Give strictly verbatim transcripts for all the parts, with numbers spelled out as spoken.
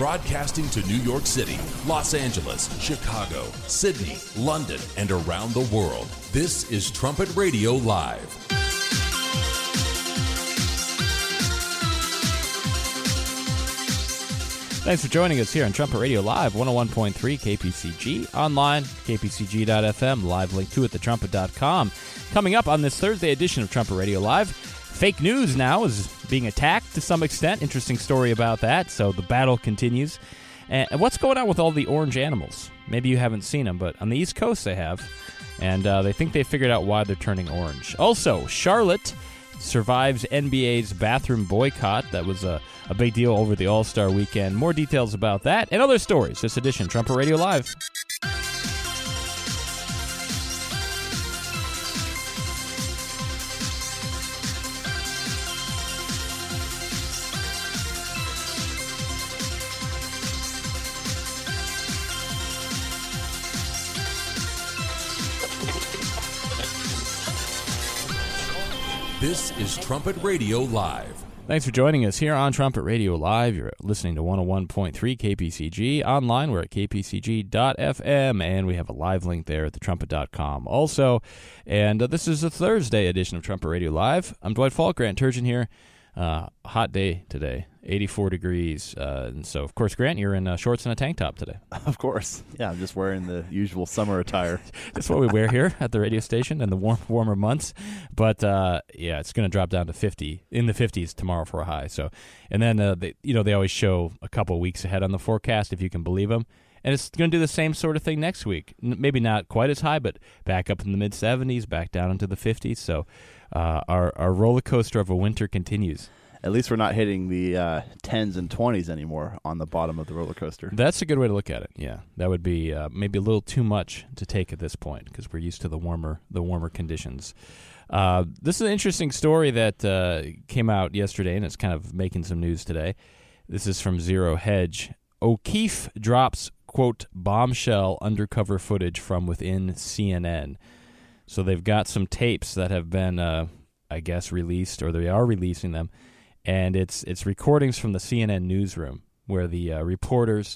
Broadcasting to New York City, Los Angeles, Chicago, Sydney, London, and around the world. This is Trumpet Radio Live. Thanks for joining us here on Trumpet Radio Live, one oh one point three K P C G, online, k p c g dot f m, live link to it, the trumpet dot com. Coming up on this Thursday edition of Trumpet Radio Live, fake news now is being attacked to some extent. Interesting story about that, so the battle continues. And what's going on with all the orange animals? Maybe you haven't seen them, but on the East Coast they have, and uh, they think they figured out why they're turning orange. Also, Charlotte survives N B A's bathroom boycott. That was a, a big deal over the All-Star weekend. More details about that and other stories. This edition, Trumpet Radio Live. This is Trumpet Radio Live. Thanks for joining us here on Trumpet Radio Live. You're listening to one oh one point three K P C G. Online, we're at k p c g dot f m, and we have a live link there at the trumpet dot com also. And uh, this is a Thursday edition of Trumpet Radio Live. I'm Dwight Falk, Grant Turgeon here. Uh, hot day today, eighty-four degrees. Uh, and so, of course, Grant, you're in uh, shorts and a tank top today. Of course. Yeah, I'm just wearing the usual summer attire. That's what we wear here at the radio station in the warm, warmer months. But, uh, yeah, it's going to drop down to fifty, in the fifties tomorrow for a high. So, and then, uh, they, you know, they always show a couple weeks ahead on the forecast, if you can believe them. And it's going to do the same sort of thing next week. N- maybe not quite as high, but back up in the mid-seventies, back down into the fifties. So uh, our, our roller coaster of a winter continues. At least we're not hitting the uh, tens and twenties anymore on the bottom of the roller coaster. That's a good way to look at it, yeah. That would be uh, maybe a little too much to take at this point because we're used to the warmer the warmer conditions. Uh, this is an interesting story that uh, came out yesterday, and it's kind of making some news today. This is from Zero Hedge. O'Keefe drops, quote, bombshell undercover footage from within C N N. So they've got some tapes that have been, uh, I guess, released, or they are releasing them, and it's it's recordings from the C N N newsroom where the uh, reporters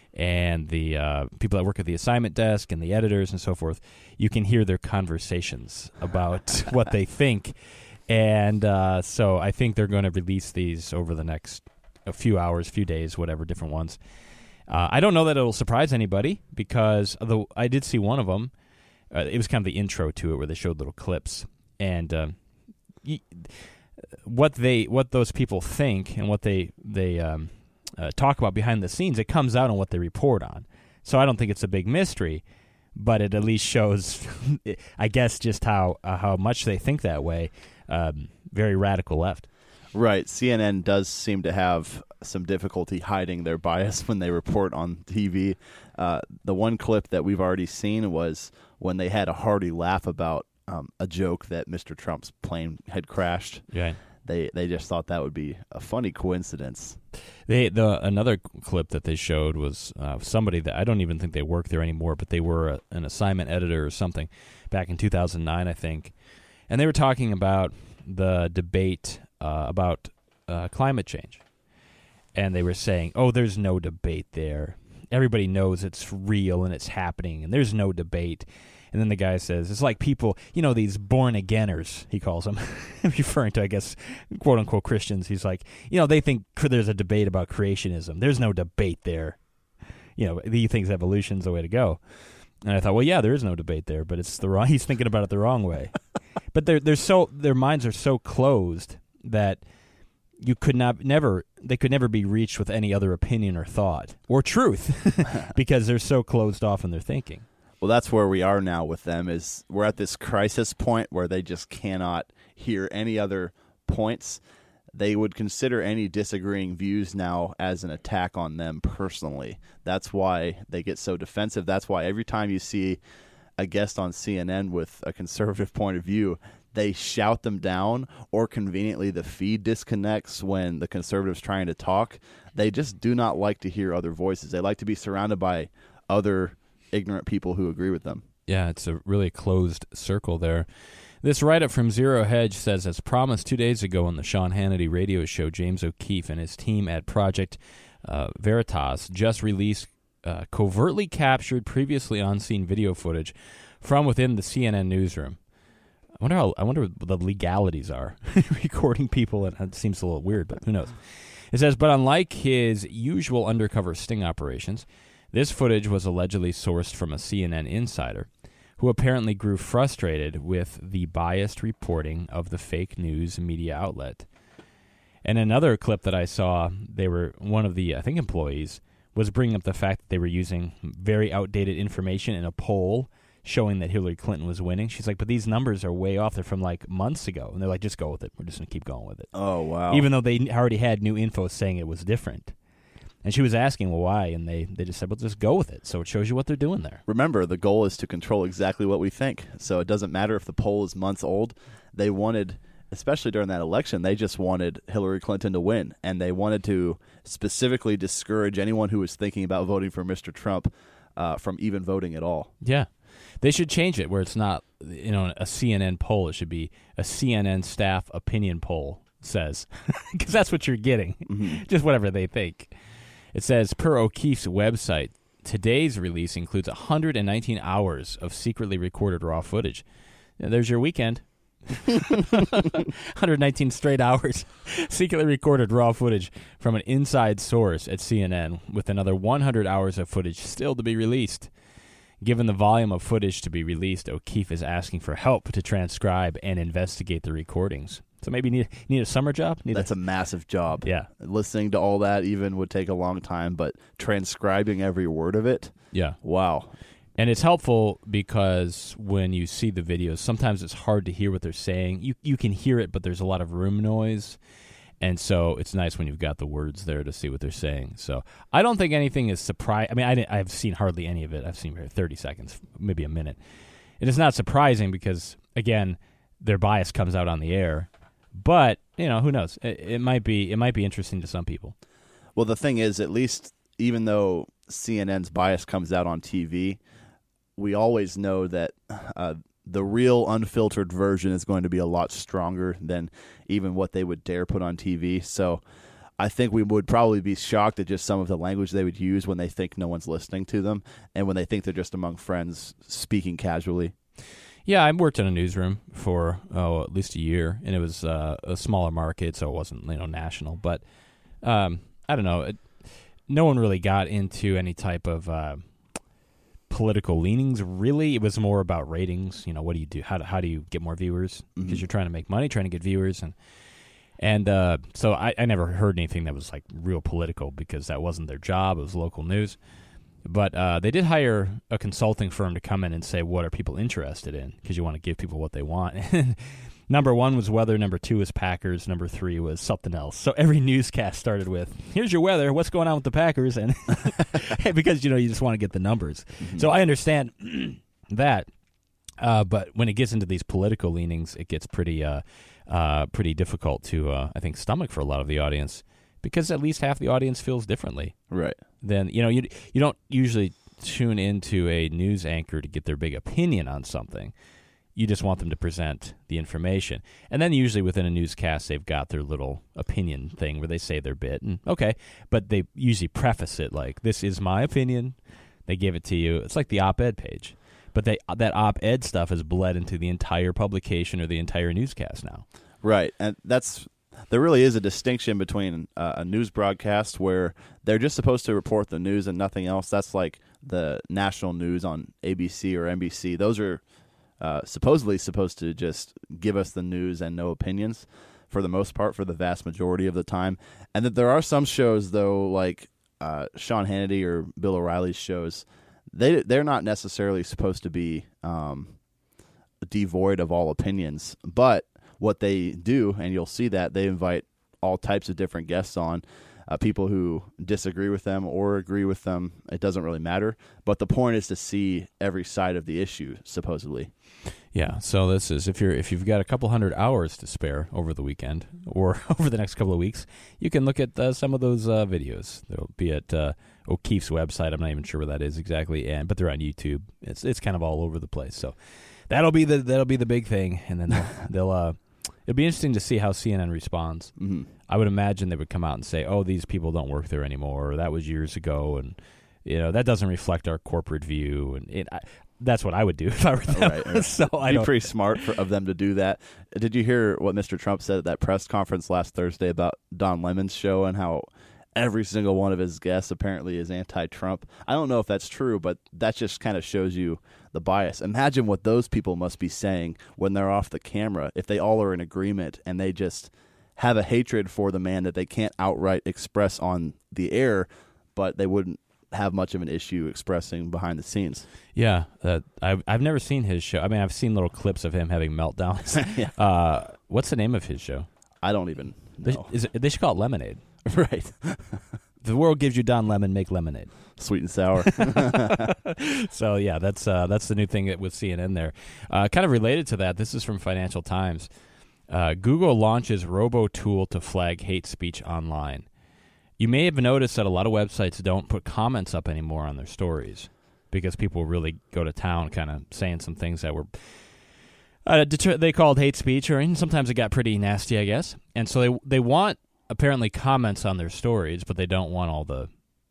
and the uh, people that work at the assignment desk and the editors and so forth, you can hear their conversations about what they think. And uh, so I think they're going to release these over the next a few hours, few days, whatever, different ones. Uh, I don't know that it'll surprise anybody because although I did see one of them. Uh, it was kind of the intro to it where they showed little clips. And uh, y- what they what those people think and what they, they um, uh, talk about behind the scenes, it comes out on what they report on. So I don't think it's a big mystery, but it at least shows, I guess, just how, uh, how much they think that way. Um, very radical left. Right. C N N does seem to have some difficulty hiding their bias when they report on T V. Uh, the one clip that we've already seen was when they had a hearty laugh about um, a joke that Mister Trump's plane had crashed. Yeah. They they just thought that would be a funny coincidence. They the another clip that they showed was uh, somebody that I don't even think they work there anymore, but they were a, an assignment editor or something back in two thousand nine, I think, and they were talking about the debate uh, about uh, climate change, and they were saying, "Oh, there's no debate there. Everybody knows it's real and it's happening, and there's no debate." And then the guy says, it's like people, you know, these born-againers, he calls them, referring to, I guess, quote-unquote Christians. He's like, you know, they think there's a debate about creationism. There's no debate there. You know, he thinks evolution's the way to go. And I thought, well, yeah, there is no debate there, but it's the wrong, he's thinking about it the wrong way. But they're, they're so, their minds are so closed that you could not, never, they could never be reached with any other opinion or thought or truth because they're so closed off in their thinking. Well, that's where we are now with them, is we're at this crisis point where they just cannot hear any other points. They would consider any disagreeing views now as an attack on them personally. That's why they get so defensive. That's why every time you see a guest on C N N with a conservative point of view, they shout them down, or conveniently the feed disconnects when the conservative's trying to talk. They just do not like to hear other voices. They like to be surrounded by other ignorant people who agree with them. Yeah, it's a really closed circle there. This write-up from Zero Hedge says, as promised two days ago on the Sean Hannity radio show, James O'Keefe and his team at Project uh, Veritas just released uh, covertly captured, previously unseen video footage from within the C N N newsroom. I wonder how. I wonder what the legalities are recording people. And it seems a little weird, but who knows? It says, but unlike his usual undercover sting operations, this footage was allegedly sourced from a C N N insider who apparently grew frustrated with the biased reporting of the fake news media outlet. And another clip that I saw, they were one of the, I think, employees was bringing up the fact that they were using very outdated information in a poll showing that Hillary Clinton was winning. She's like, but these numbers are way off. They're from like months ago. And they're like, just go with it. We're just going to keep going with it. Oh, wow. Even though they already had new info saying it was different. And she was asking, well, why? And they, they just said, well, just go with it. So it shows you what they're doing there. Remember, the goal is to control exactly what we think. So it doesn't matter if the poll is months old. They wanted, especially during that election, they just wanted Hillary Clinton to win. And they wanted to specifically discourage anyone who was thinking about voting for Mister Trump uh, from even voting at all. Yeah. They should change it where it's not, you know, a C N N poll. It should be a C N N staff opinion poll, says. Because that's what you're getting. Mm-hmm. Just whatever they think. It says, per O'Keefe's website, today's release includes one hundred nineteen hours of secretly recorded raw footage. Now, there's your weekend. one hundred nineteen straight hours secretly recorded raw footage from an inside source at C N N, with another one hundred hours of footage still to be released. Given the volume of footage to be released, O'Keefe is asking for help to transcribe and investigate the recordings. So maybe you need, need a summer job? Need That's a, a massive job. Yeah. Listening to all that even would take a long time, but transcribing every word of it? Yeah. Wow. And it's helpful because when you see the videos, sometimes it's hard to hear what they're saying. You you can hear it, but there's a lot of room noise. And so it's nice when you've got the words there to see what they're saying. So I don't think anything is surprising. I mean, I didn't, I've seen hardly any of it. I've seen thirty seconds, maybe a minute. It is not surprising because, again, their bias comes out on the air. But, you know, who knows? It, it might be it might be interesting to some people. Well, the thing is, at least even though C N N's bias comes out on T V, we always know that uh, the real unfiltered version is going to be a lot stronger than even what they would dare put on T V. So I think we would probably be shocked at just some of the language they would use when they think no one's listening to them and when they think they're just among friends speaking casually. Yeah, I worked in a newsroom for, oh, at least a year, and it was uh, a smaller market, so it wasn't, you know, national. But um, I don't know. It, no one really got into any type of uh, political leanings, really. It was more about ratings. You know, what do you do? How do, how do you get more viewers? Because mm-hmm. you're trying to make money, trying to get viewers. And and uh, so I, I never heard anything that was, like, real political because that wasn't their job. It was local news. But uh, they did hire a consulting firm to come in and say, what are people interested in? Because you want to give people what they want. Number one was weather. Number two was Packers. Number three was something else. So every newscast started with, here's your weather. What's going on with the Packers? And because, you know, you just want to get the numbers. Mm-hmm. So I understand that. Uh, but when it gets into these political leanings, it gets pretty, uh, uh, pretty difficult to, uh, I think, stomach for a lot of the audience. Because at least half the audience feels differently. Right. Then, you know, you you don't usually tune into a news anchor to get their big opinion on something. You just want them to present the information. And then usually within a newscast, they've got their little opinion thing where they say their bit. And okay, but they usually preface it like, this is my opinion. They give it to you. It's like the op-ed page. But they that op-ed stuff has bled into the entire publication or the entire newscast now. Right. And that's... There really is a distinction between uh, a news broadcast where they're just supposed to report the news and nothing else. That's like the national news on A B C or N B C. Those are uh, supposedly supposed to just give us the news and no opinions for the most part, for the vast majority of the time. And that there are some shows, though, like uh, Sean Hannity or Bill O'Reilly's shows, they, they're not necessarily supposed to be um, devoid of all opinions. But what they do, and you'll see that, they invite all types of different guests on, uh, people who disagree with them or agree with them. It doesn't really matter. But the point is to see every side of the issue, supposedly. Yeah, so this is, if you're if you've got a couple hundred hours to spare over the weekend or over the next couple of weeks, you can look at uh, some of those uh, videos. They'll be at uh, O'Keefe's website. I'm not even sure where that is exactly, and but they're on YouTube. It's it's kind of all over the place. So that'll be the that'll be the big thing, and then they'll, they'll uh, It'd be interesting to see how C N N responds. Mm-hmm. I would imagine they would come out and say, "Oh, these people don't work there anymore," or "That was years ago," and you know that doesn't reflect our corporate view. And it, I, that's what I would do if I were them. Right, right. So I It'd don't. be pretty smart for, of them to do that. Did you hear what Mister Trump said at that press conference last Thursday about Don Lemon's show and how every single one of his guests apparently is anti-Trump? I don't know if that's true, but that just kind of shows you the bias. Imagine what those people must be saying when they're off the camera, if they all are in agreement and they just have a hatred for the man that they can't outright express on the air, but they wouldn't have much of an issue expressing behind the scenes. Yeah, uh, I've I've never seen his show. I mean, I've seen little clips of him having meltdowns. Yeah. uh, what's the name of his show? I don't even know. They, is it, they should call it Lemonade. Right. The world gives you Don Lemon, make lemonade. Sweet and sour. So yeah, that's uh, that's the new thing with C N N there. Uh, kind of related to that, this is from Financial Times. Uh, Google launches robo tool to flag hate speech online. You may have noticed that a lot of websites don't put comments up anymore on their stories because people really go to town kind of saying some things that were uh, deter- they called hate speech, or and sometimes it got pretty nasty, I guess. And so they they want apparently comments on their stories, but they don't want all the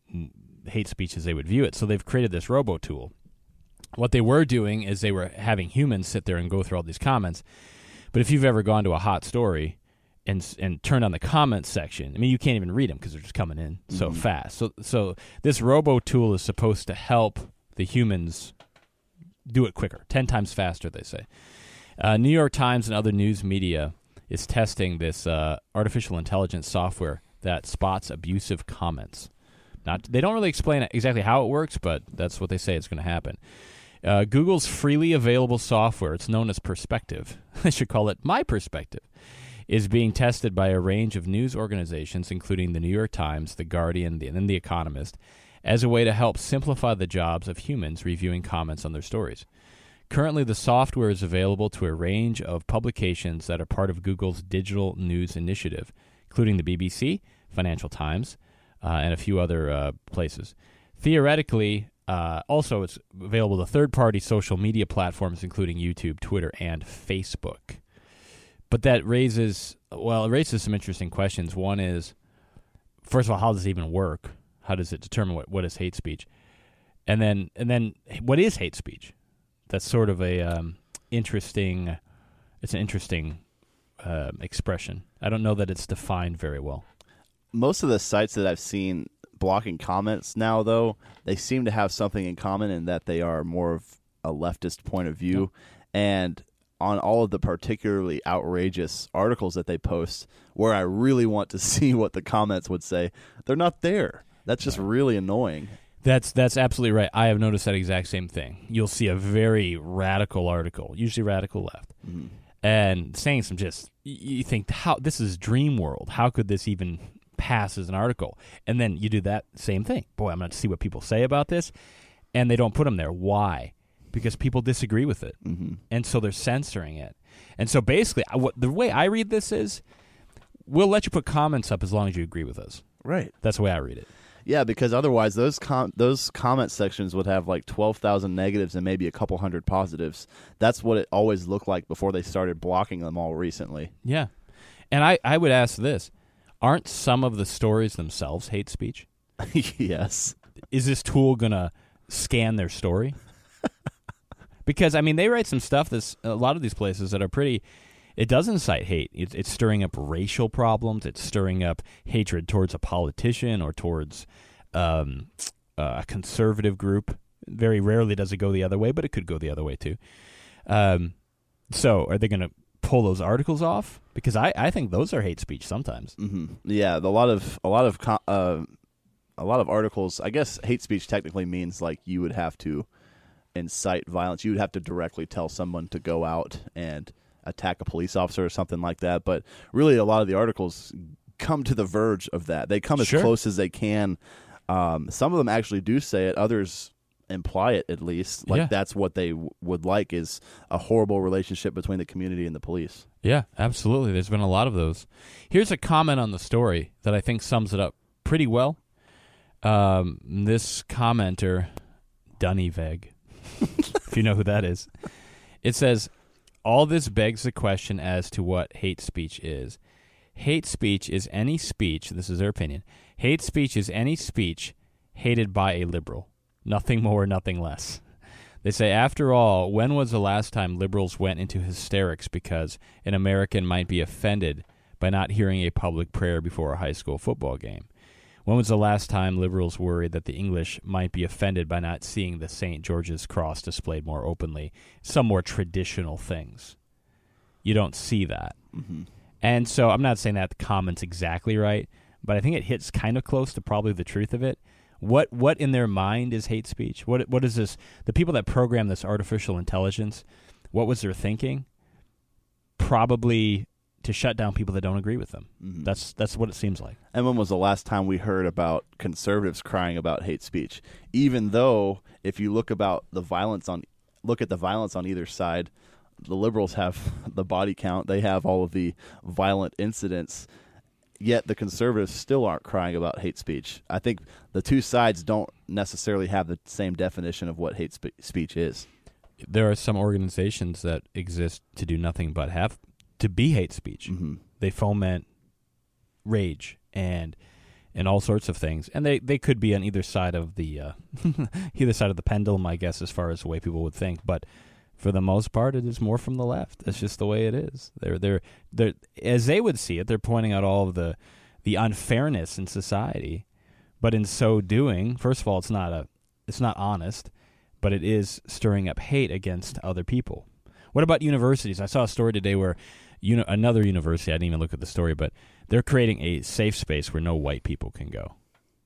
hate speech as they would view it. So they've created this robo tool. What they were doing is they were having humans sit there and go through all these comments. But if you've ever gone to a hot story and and turned on the comments section, I mean, you can't even read them because they're just coming in mm-hmm. so fast. So so this robo tool is supposed to help the humans do it quicker, ten times faster, they say. Uh, New York Times and other news media is testing this uh, artificial intelligence software that spots abusive comments. Not, they don't really explain exactly how it works, but that's what they say is going to happen. Uh, Google's freely available software, it's known as Perspective, I should call it My Perspective, is being tested by a range of news organizations, including the New York Times, The Guardian, and The Economist, as a way to help simplify the jobs of humans reviewing comments on their stories. Currently, the software is available to a range of publications that are part of Google's digital news initiative, including the B B C, Financial Times, uh, and a few other uh, places. Theoretically, uh, also it's available to third-party social media platforms, including YouTube, Twitter, and Facebook. But that raises, well, it raises some interesting questions. One is, first of all, how does it even work? How does it determine what, what is hate speech? And then, and then, what is hate speech? That's sort of a um, interesting. It's an interesting uh, expression. I don't know that it's defined very well. Most of the sites that I've seen blocking comments now, though, they seem to have something in common in that they are more of a leftist point of view, yeah. And on all of the particularly outrageous articles that they post, where I really want to see what the comments would say, they're not there. That's just really annoying. That's that's absolutely right. I have noticed that exact same thing. You'll see a very radical article, usually radical left, mm-hmm. and saying some just, you think, how this is dream world. How could this even pass as an article? And then you do that same thing. Boy, I'm going to see what people say about this, and they don't put them there. Why? Because people disagree with it, mm-hmm. and so they're censoring it. And so basically, what the way I read this is, we'll let you put comments up as long as you agree with us. Right. That's the way I read it. Yeah, because otherwise those com- those comment sections would have like twelve thousand negatives and maybe a couple hundred positives. That's what it always looked like before they started blocking them all recently. Yeah. And I, I would ask this. Aren't some of the stories themselves hate speech? Yes. Is this tool going to scan their story? Because, I mean, they write some stuff that's a lot of these places that are pretty... It does incite hate. It's, it's stirring up racial problems. It's stirring up hatred towards a politician or towards um, a conservative group. Very rarely does it go the other way, but it could go the other way too. Um, so are they going to pull those articles off? Because I, I think those are hate speech sometimes. Mm-hmm. Yeah, a lot of a lot of uh, a lot of articles. I guess hate speech technically means like you would have to incite violence. You would have to directly tell someone to go out and attack a police officer or something like that. But really, a lot of the articles come to the verge of that. They come as sure. close as they can. Um, some of them actually do say it. Others imply it, at least. Like yeah. that's what they w- would like is a horrible relationship between the community and the police. Yeah, absolutely. There's been a lot of those. Here's a comment on the story that I think sums it up pretty well. Um, this commenter, Dunniveg, if you know who that is, it says, all this begs the question as to what hate speech is. Hate speech is any speech, this is their opinion, hate speech is any speech hated by a liberal. Nothing more, nothing less. They say, after all, when was the last time liberals went into hysterics because an American might be offended by not hearing a public prayer before a high school football game? When was the last time liberals worried that the English might be offended by not seeing the Saint George's Cross displayed more openly? Some more traditional things. You don't see that. Mm-hmm. And so I'm not saying that the comment's exactly right, but I think it hits kind of close to probably the truth of it. What what in their mind is hate speech? What What is this? The people that program this artificial intelligence, what was their thinking? Probably to shut down people that don't agree with them. Mm-hmm. That's that's what it seems like. And when was the last time we heard about conservatives crying about hate speech? Even though, if you look about the violence on, look at the violence on either side, the liberals have the body count, they have all of the violent incidents, yet the conservatives still aren't crying about hate speech. I think the two sides don't necessarily have the same definition of what hate spe- speech is. There are some organizations that exist to do nothing but have to be hate speech. Mm-hmm. They foment rage and and all sorts of things, and they, they could be on either side of the uh, either side of the pendulum, I guess, as far as the way people would think. But for the most part, it is more from the left. That's just the way it is. They're they're they're as they would see it. They're pointing out all of the the unfairness in society, but in so doing, first of all, it's not a it's not honest, but it is stirring up hate against other people. What about universities? I saw a story today where uni- another university, I didn't even look at the story, but they're creating a safe space where no white people can go.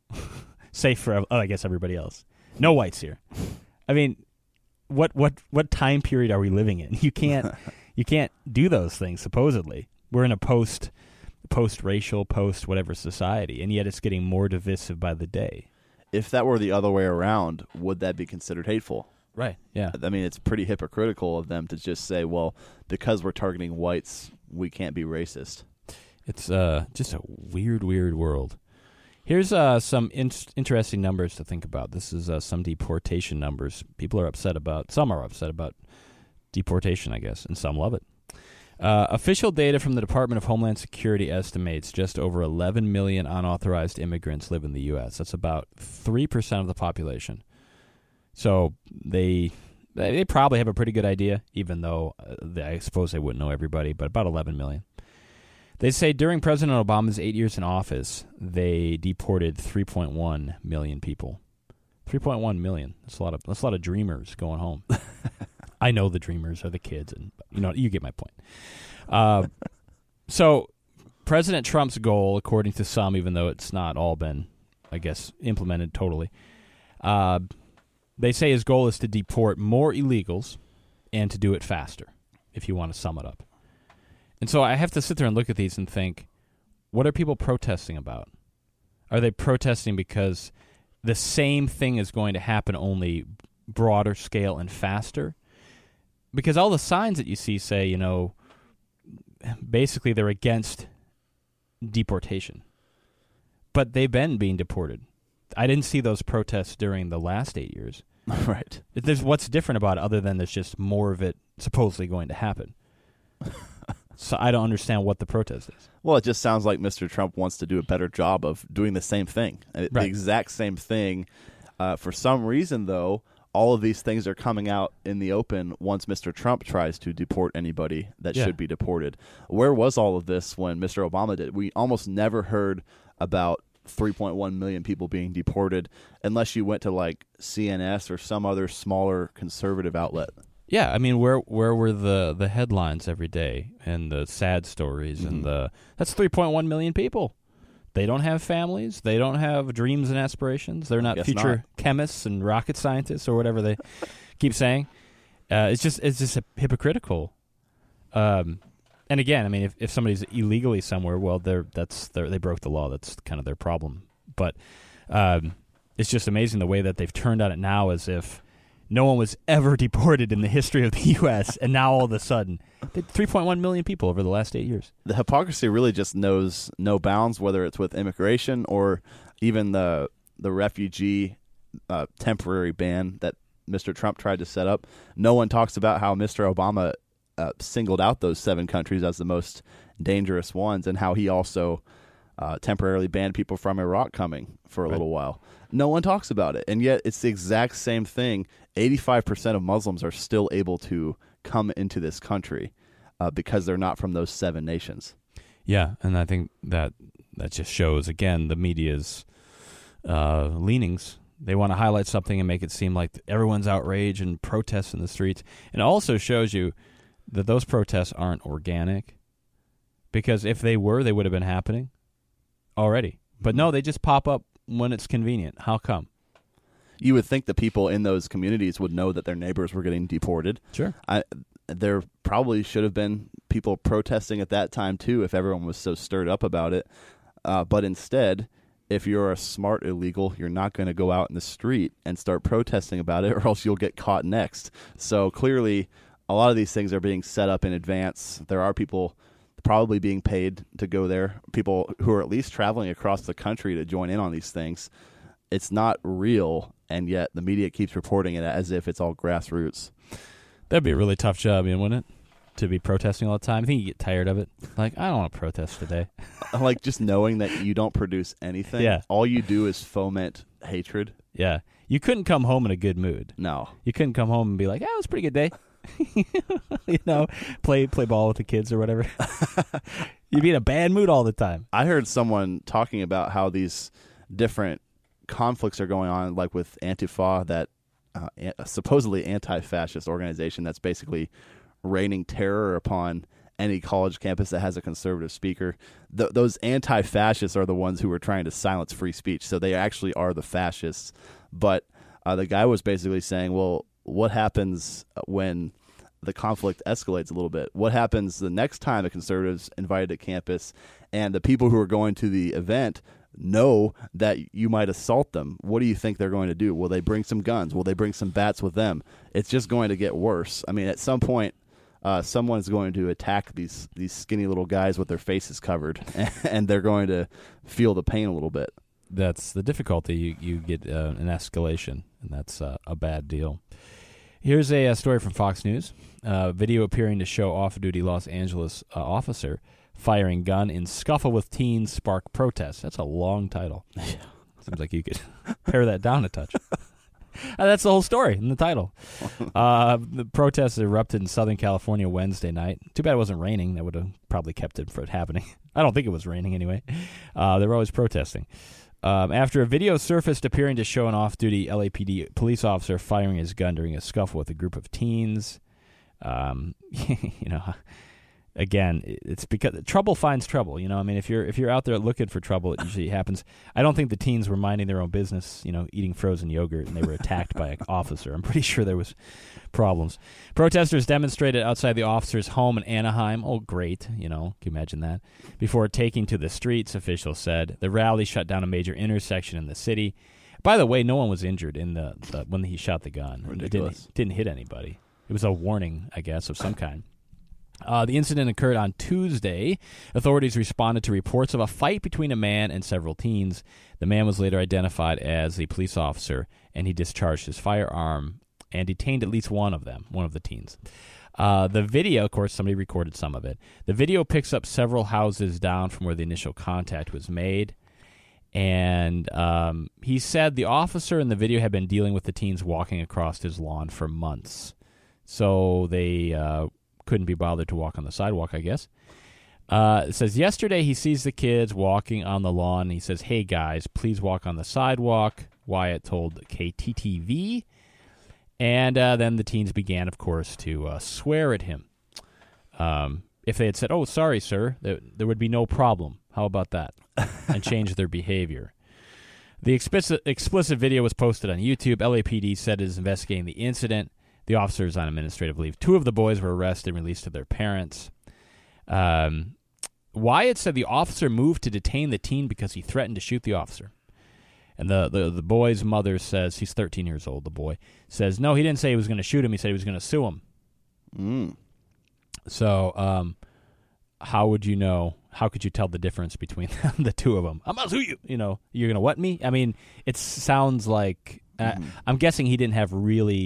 Safe for, oh, I guess, everybody else. No whites here. I mean, what what what time period are we living in? You can't you can't do those things, supposedly. We're in a post post-racial, post-whatever society, and yet it's getting more divisive by the day. If that were the other way around, would that be considered hateful? Right, yeah. I mean, it's pretty hypocritical of them to just say, well, because we're targeting whites, we can't be racist. It's uh, just a weird, weird world. Here's uh, some in- interesting numbers to think about. This is uh, some deportation numbers. People are upset about, some are upset about deportation, I guess, and some love it. Uh, official data from the Department of Homeland Security estimates just over eleven million unauthorized immigrants live in the U S. That's about three percent of the population. So they they probably have a pretty good idea, even though uh, they, I suppose they wouldn't know everybody, but about eleven million. They say during President Obama's eight years in office, they deported three point one million people. three point one million. That's a lot of that's a lot of dreamers going home. I know the dreamers are the kids, and you know you get my point. Uh, so President Trump's goal, according to some, even though it's not all been, I guess, implemented totally, uh, they say his goal is to deport more illegals and to do it faster, if you want to sum it up. And so I have to sit there and look at these and think, what are people protesting about? Are they protesting because the same thing is going to happen, only broader scale and faster? Because all the signs that you see say, you know, basically they're against deportation. But they've been being deported. I didn't see those protests during the last eight years. Right. There's what's different about it other than there's just more of it supposedly going to happen. So I don't understand what the protest is. Well, it just sounds like Mister Trump wants to do a better job of doing the same thing. Right. The exact same thing. Uh, for some reason, though, all of these things are coming out in the open once Mister Trump tries to deport anybody that yeah. should be deported. Where was all of this when Mister Obama did? We almost never heard about three point one million people being deported unless you went to like C N S or some other smaller conservative outlet. Yeah, I mean, where where were the, the headlines every day and the sad stories mm-hmm. and the that's three point one million people. They don't have families. They don't have dreams and aspirations. They're not future not. chemists and rocket scientists or whatever they keep saying. Uh, it's just it's just hypocritical. Um, and again, I mean, if, if somebody's illegally somewhere, well, they're that's they're, they broke the law. That's kind of their problem. But um, it's just amazing the way that they've turned on it now, as if no one was ever deported in the history of the U S, and now all of a sudden, three point one million people over the last eight years. The hypocrisy really just knows no bounds, whether it's with immigration or even the the refugee uh, temporary ban that Mister Trump tried to set up. No one talks about how Mister Obama uh, singled out those seven countries as the most dangerous ones, and how he also uh, temporarily banned people from Iraq coming for a Right. little while. No one talks about it, and yet it's the exact same thing. eighty-five percent of Muslims are still able to come into this country uh, because they're not from those seven nations. Yeah, and I think that that just shows, again, the media's uh, leanings. They want to highlight something and make it seem like everyone's outraged and protests in the streets. And it also shows you that those protests aren't organic, because if they were, they would have been happening already. But no, they just pop up when it's convenient. How come? You would think the people in those communities would know that their neighbors were getting deported. Sure. I, there probably should have been people protesting at that time too if everyone was so stirred up about it. Uh, but instead, if you're a smart illegal, you're not going to go out in the street and start protesting about it, or else you'll get caught next. So clearly, a lot of these things are being set up in advance. There are people probably being paid to go there, people who are at least traveling across the country to join in on these things. It's not real, and yet the media keeps reporting it as if it's all grassroots. That'd be a really tough job, wouldn't it? To be protesting all the time. I think you get tired of it. Like, I don't want to protest today. Like, just knowing that you don't produce anything. Yeah. All you do is foment hatred. Yeah. You couldn't come home in a good mood. No. You couldn't come home and be like, yeah, it was a pretty good day. You know, play play ball with the kids or whatever. You'd be in a bad mood all the time. I heard someone talking about how these different conflicts are going on, like with Antifa, that uh, a supposedly anti-fascist organization that's basically raining terror upon any college campus that has a conservative speaker. Th- those anti-fascists are the ones who are trying to silence free speech, so they actually are the fascists. But uh, the guy was basically saying, well, what happens when the conflict escalates a little bit? What happens the next time the conservatives invited to campus and the people who are going to the event know that you might assault them? What do you think they're going to do? Will they bring some guns? Will they bring some bats with them? It's just going to get worse. I mean, at some point, uh, someone's going to attack these these skinny little guys with their faces covered, and they're going to feel the pain a little bit. That's the difficulty. You, you get uh, an escalation, and that's uh, a bad deal. Here's a, a story from Fox News. Uh, video appearing to show off-duty Los Angeles uh, officer firing gun in scuffle with teens spark protests. That's a long title. Seems like you could pare that down a touch. Uh, that's the whole story in the title. Uh, the protests erupted in Southern California Wednesday night. Too bad it wasn't raining. That would have probably kept it from happening. I don't think it was raining anyway. Uh, they were always protesting. Um, after a video surfaced appearing to show an off-duty L A P D police officer firing his gun during a scuffle with a group of teens, um, you know, again, it's because trouble finds trouble. You know, I mean, if you're if you're out there looking for trouble, it usually happens. I don't think the teens were minding their own business, you know, eating frozen yogurt, and they were attacked by an officer. I'm pretty sure there was problems. Protesters demonstrated outside the officer's home in Anaheim. Oh, great. You know, can you imagine that? Before taking to the streets, officials said. The rally shut down a major intersection in the city. By the way, no one was injured in the, the when he shot the gun. Ridiculous. It didn't, didn't hit anybody. It was a warning, I guess, of some kind. Uh, the incident occurred on Tuesday. Authorities responded to reports of a fight between a man and several teens. The man was later identified as the police officer, and he discharged his firearm and detained at least one of them, one of the teens. Uh, the video, of course, somebody recorded some of it. The video picks up several houses down from where the initial contact was made. And um, he said the officer in the video had been dealing with the teens walking across his lawn for months. So they uh, couldn't be bothered to walk on the sidewalk, I guess. Uh, it says, yesterday he sees the kids walking on the lawn. And he says, hey, guys, please walk on the sidewalk, Wyatt told K T T V. And uh, then the teens began, of course, to uh, swear at him. Um, if they had said, oh, sorry, sir, there, there would be no problem. How about that? And change their behavior. The explicit, explicit video was posted on YouTube. L A P D said it is investigating the incident. The officer is on administrative leave. Two of the boys were arrested and released to their parents. Um, Wyatt said the officer moved to detain the teen because he threatened to shoot the officer. And the, the, the boy's mother says, he's thirteen years old, the boy, says, no, he didn't say he was going to shoot him. He said he was going to sue him. Mm. So um, how would you know, how could you tell the difference between the two of them? I'm going to sue you. You know, you're going to what me? I mean, it sounds like, uh, Mm-hmm. I'm guessing he didn't have really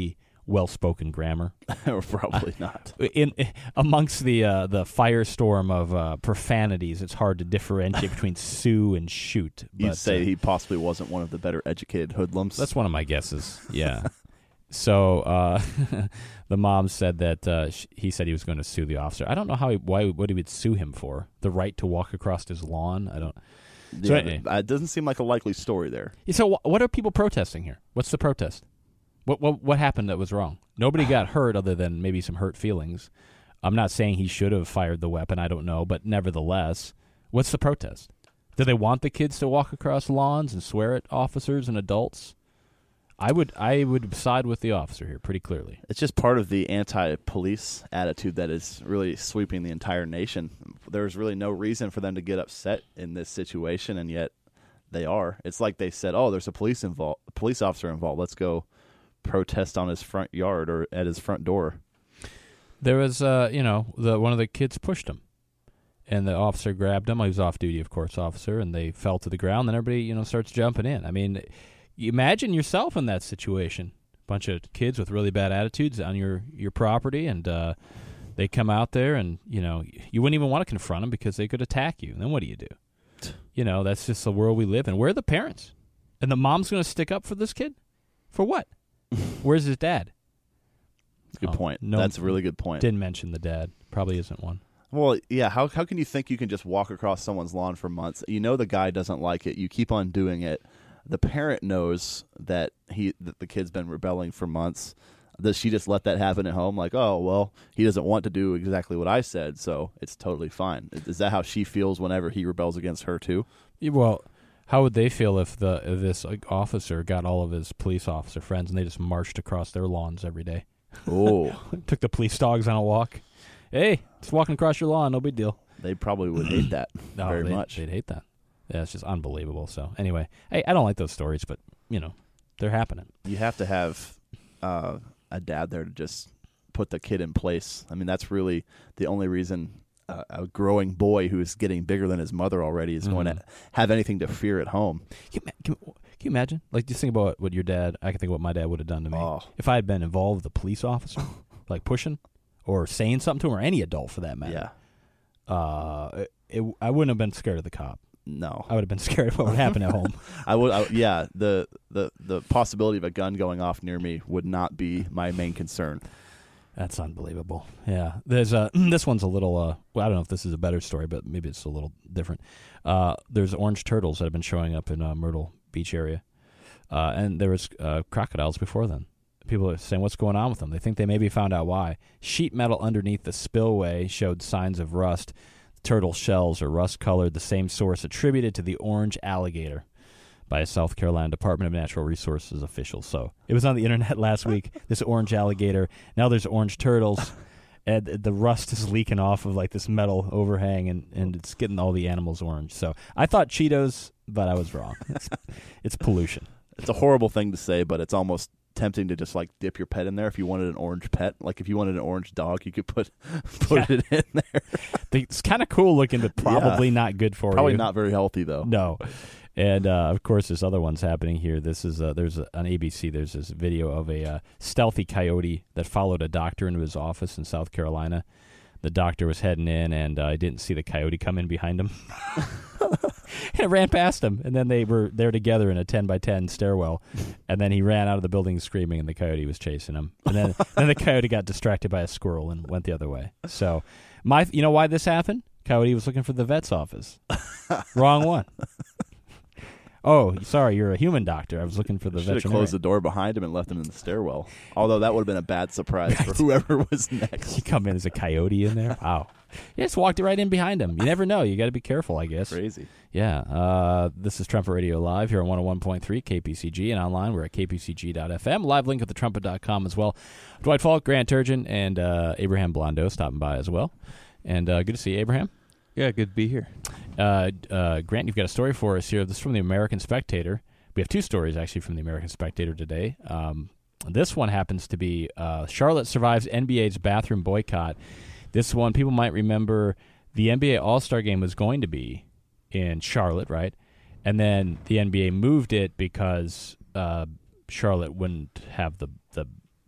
well-spoken grammar. Probably not. In, in amongst the uh, the firestorm of uh, profanities, it's hard to differentiate between sue and shoot. You'd but, say uh, he possibly wasn't one of the better educated hoodlums. That's one of my guesses. Yeah. So uh, the mom said that uh, sh- he said he was going to sue the officer. I don't know how he, why what he would sue him for. The right to walk across his lawn. I don't. So yeah, anyway. It doesn't seem like a likely story there. So wh- what are people protesting here? What's the protest? What what what happened that was wrong? Nobody got hurt other than maybe some hurt feelings. I'm not saying he should have fired the weapon. I don't know, but nevertheless, what's the protest? Do they want the kids to walk across lawns and swear at officers and adults? I would I would side with the officer here pretty clearly. It's just part of the anti-police attitude that is really sweeping the entire nation. There's really no reason for them to get upset in this situation, and yet they are. It's like they said, "Oh, there's a police involved, a police officer involved. Let's go protest on his front yard or at his front door." There was, uh, you know, the one of the kids pushed him, and the officer grabbed him. He was off duty, of course, officer, and they fell to the ground. Then everybody, you know, starts jumping in. I mean, you imagine yourself in that situation. Bunch of kids with really bad attitudes on your, your property, and uh, they come out there, and, you know, you wouldn't even want to confront them because they could attack you. And then what do you do? You know, that's just the world we live in. Where are the parents? And the mom's going to stick up for this kid? For what? Where's his dad? Good oh, point. No, That's a really good point. Didn't mention the dad. Probably isn't one. Well, yeah, how how can you think you can just walk across someone's lawn for months? You know the guy doesn't like it. You keep on doing it. The parent knows that he that the kid's been rebelling for months. Does she just let that happen at home? Like, oh, well, he doesn't want to do exactly what I said, so it's totally fine. Is that how she feels whenever he rebels against her too? Yeah, well, how would they feel if the if this like, officer got all of his police officer friends and they just marched across their lawns every day? Oh. Took the police dogs on a walk. Hey, just walking across your lawn, no big deal. They probably would hate that no, very they'd, much. They'd hate that. Yeah, it's just unbelievable. So anyway, hey, I don't like those stories, but, you know, they're happening. You have to have uh, a dad there to just put the kid in place. I mean, that's really the only reason uh, a growing boy who is getting bigger than his mother already is mm-hmm. going to have anything to fear at home. Can you, can, can you imagine? Like, just think about what your dad, I can think of what my dad would have done to me. Oh. If I had been involved with a police officer, like pushing or saying something to him, or any adult for that matter. Yeah. Uh, it, it, I wouldn't have been scared of the cop. No, I would have been scared of what would happen at home. I would, I, yeah. The, the the possibility of a gun going off near me would not be my main concern. That's unbelievable. Yeah, there's a this one's a little. Uh, well, I don't know if this is a better story, but maybe it's a little different. Uh, there's orange turtles that have been showing up in uh, Myrtle Beach area, uh, and there was uh, crocodiles before then. People are saying, what's going on with them? They think they maybe found out why. Sheet metal underneath the spillway showed signs of rust. Turtle shells are rust-colored, the same source attributed to the orange alligator by a South Carolina Department of Natural Resources official. So it was on the internet last week, this orange alligator. Now there's orange turtles, and the rust is leaking off of like this metal overhang, and, and it's getting all the animals orange. So I thought Cheetos, but I was wrong. It's, it's pollution. It's a horrible thing to say, but it's almost tempting to just like dip your pet in there if you wanted an orange pet. Like if you wanted an orange dog, you could put put yeah. it in there. It's kind of cool looking, but probably yeah. not good for probably you. Probably not very healthy though. No. And uh, of course, there's other ones happening here. This is uh, there's a, on A B C. There's this video of a uh, stealthy coyote that followed a doctor into his office in South Carolina. The doctor was heading in, and I uh, didn't see the coyote come in behind him. And it ran past him, and then they were there together in a ten by ten stairwell, and then he ran out of the building screaming, and the coyote was chasing him. And then, then the coyote got distracted by a squirrel and went the other way. So, my, you know why this happened? Coyote was looking for the vet's office. Wrong one. Oh, sorry, you're a human doctor. I was looking for the veterinarian. Should have closed the door behind him and left him in the stairwell. Although that would have been a bad surprise for whoever was next. You come in as a coyote in there? Wow. You just walked right in behind him. You never know. You got to be careful, I guess. Crazy. Yeah. Uh, this is Trumpet Radio Live here on one oh one point three K P C G, and online we're at k p c g dot f m. Live link at the trumpet dot com as well. Dwight Falk, Grant Turgeon, and uh, Abraham Blondo stopping by as well. And uh, good to see you, Abraham. Yeah, good to be here. Uh, uh, Grant, you've got a story for us here. This is from the American Spectator. We have two stories, actually, from the American Spectator today. Um, this one happens to be uh, Charlotte survives N B A's bathroom boycott. This one, people might remember the N B A All-Star Game was going to be in Charlotte, right? And then the N B A moved it because uh, Charlotte wouldn't have the, the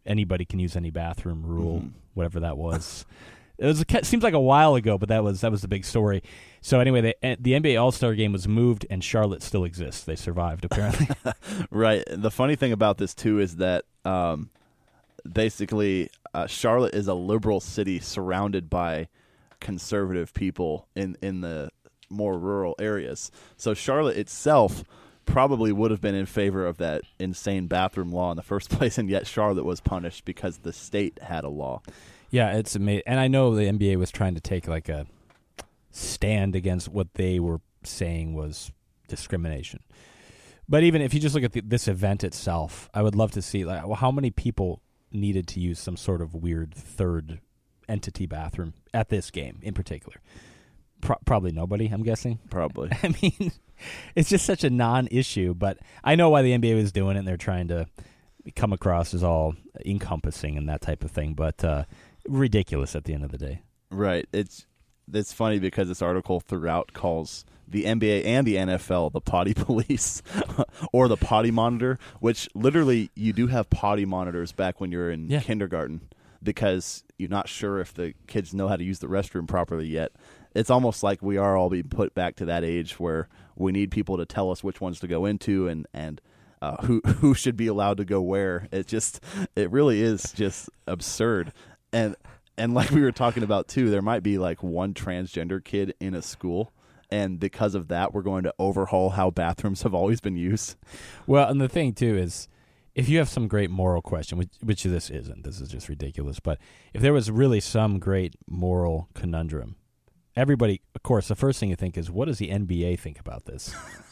anybody can use any bathroom rule, mm-hmm. whatever that was. It was it seems like a while ago, but that was that was the big story. So anyway, the, the N B A All-Star Game was moved, and Charlotte still exists. They survived, apparently. Right. The funny thing about this, too, is that um, basically uh, Charlotte is a liberal city surrounded by conservative people in, in the more rural areas. So Charlotte itself probably would have been in favor of that insane bathroom law in the first place, and yet Charlotte was punished because the state had a law. Yeah, it's amazing. And I know the N B A was trying to take like a stand against what they were saying was discrimination. But even if you just look at the, this event itself, I would love to see like well, how many people needed to use some sort of weird third entity bathroom at this game in particular. Pro- probably nobody, I'm guessing. Probably. I mean, it's just such a non-issue, but I know why the N B A was doing it, and they're trying to come across as all encompassing and that type of thing, but uh, ridiculous at the end of the day. Right. It's it's funny because this article throughout calls the N B A and the N F L the potty police or the potty monitor, which literally you do have potty monitors back when you're in yeah. kindergarten because you're not sure if the kids know how to use the restroom properly yet. It's almost like we are all being put back to that age where we need people to tell us which ones to go into and, and uh, who who should be allowed to go where. It just it really is just absurd. And and like we were talking about too, there might be like one transgender kid in a school, and because of that, we're going to overhaul how bathrooms have always been used. Well, and the thing too is, if you have some great moral question, which, which this isn't, this is just ridiculous, but if there was really some great moral conundrum, everybody, of course, the first thing you think is, what does the N B A think about this?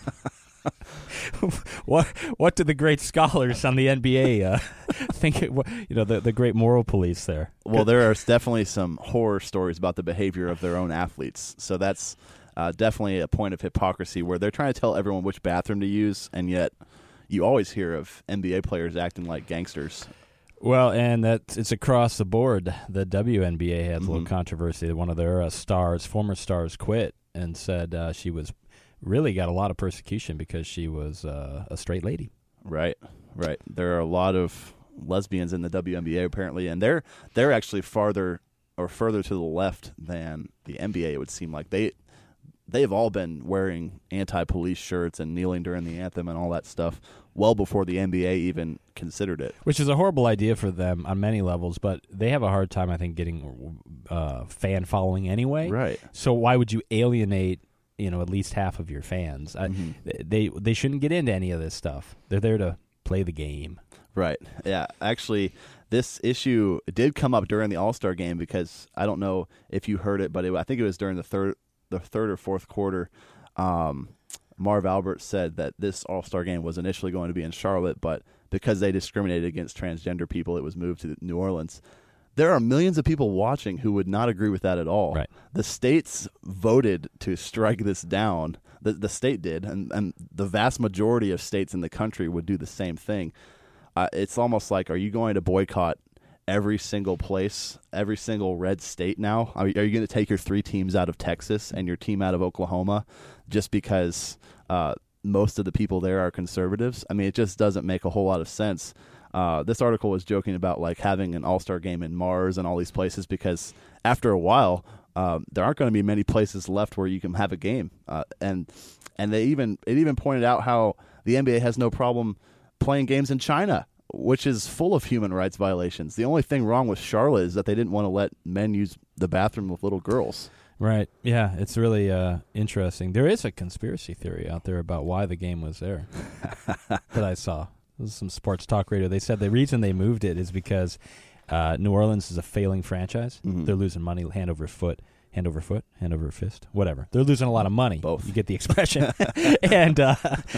what what do the great scholars on the N B A uh, think? It, you know, the the great moral police there. Well, there are definitely some horror stories about the behavior of their own athletes. So that's uh, definitely a point of hypocrisy where they're trying to tell everyone which bathroom to use, and yet you always hear of N B A players acting like gangsters. Well, and that it's across the board. The W N B A had mm-hmm. a little controversy. One of their uh, stars, former stars, quit and said uh, she was really got a lot of persecution because she was uh, a straight lady. Right, right. There are a lot of lesbians in the W N B A apparently, and they're they're actually farther or further to the left than the N B A. It would seem like they they've all been wearing anti-police shirts and kneeling during the anthem and all that stuff well before the N B A even considered it. Which is a horrible idea for them on many levels, but they have a hard time, I think, getting uh, fan following anyway. Right. So why would you alienate, you know, at least half of your fans? Mm-hmm. I, they they shouldn't get into any of this stuff. They're there to play the game. Right. Yeah. Actually, this issue did come up during the All-Star game because I don't know if you heard it, but it, I think it was during the third the third or fourth quarter. Um, Marv Albert said that this All-Star game was initially going to be in Charlotte, but because they discriminated against transgender people, it was moved to New Orleans. There are millions of people watching who would not agree with that at all. Right. The states voted to strike this down. The, the state did, and, and the vast majority of states in the country would do the same thing. Uh, it's almost like, are you going to boycott every single place, every single red state now? Are, are you going to take your three teams out of Texas and your team out of Oklahoma just because uh, most of the people there are conservatives? I mean, it just doesn't make a whole lot of sense. Uh, this article was joking about like having an all-star game in Mars and all these places because after a while, um, there aren't going to be many places left where you can have a game. Uh, and and they even it even pointed out how the N B A has no problem playing games in China, which is full of human rights violations. The only thing wrong with Charlotte is that they didn't want to let men use the bathroom with little girls. Right. Yeah, it's really uh, interesting. There is a conspiracy theory out there about why the game was there that I saw. This is some sports talk radio. They said the reason they moved it is because uh, New Orleans is a failing franchise. Mm-hmm. They're losing money hand over foot, hand over foot, hand over fist, whatever. They're losing a lot of money. Both. You get the expression. and uh,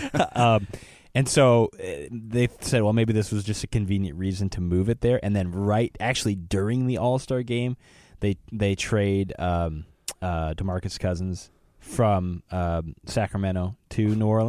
um, and so uh, they said, well, maybe this was just a convenient reason to move it there. And then right, actually during the All-Star game, they they trade um, uh, DeMarcus Cousins from um, Sacramento to New Orleans.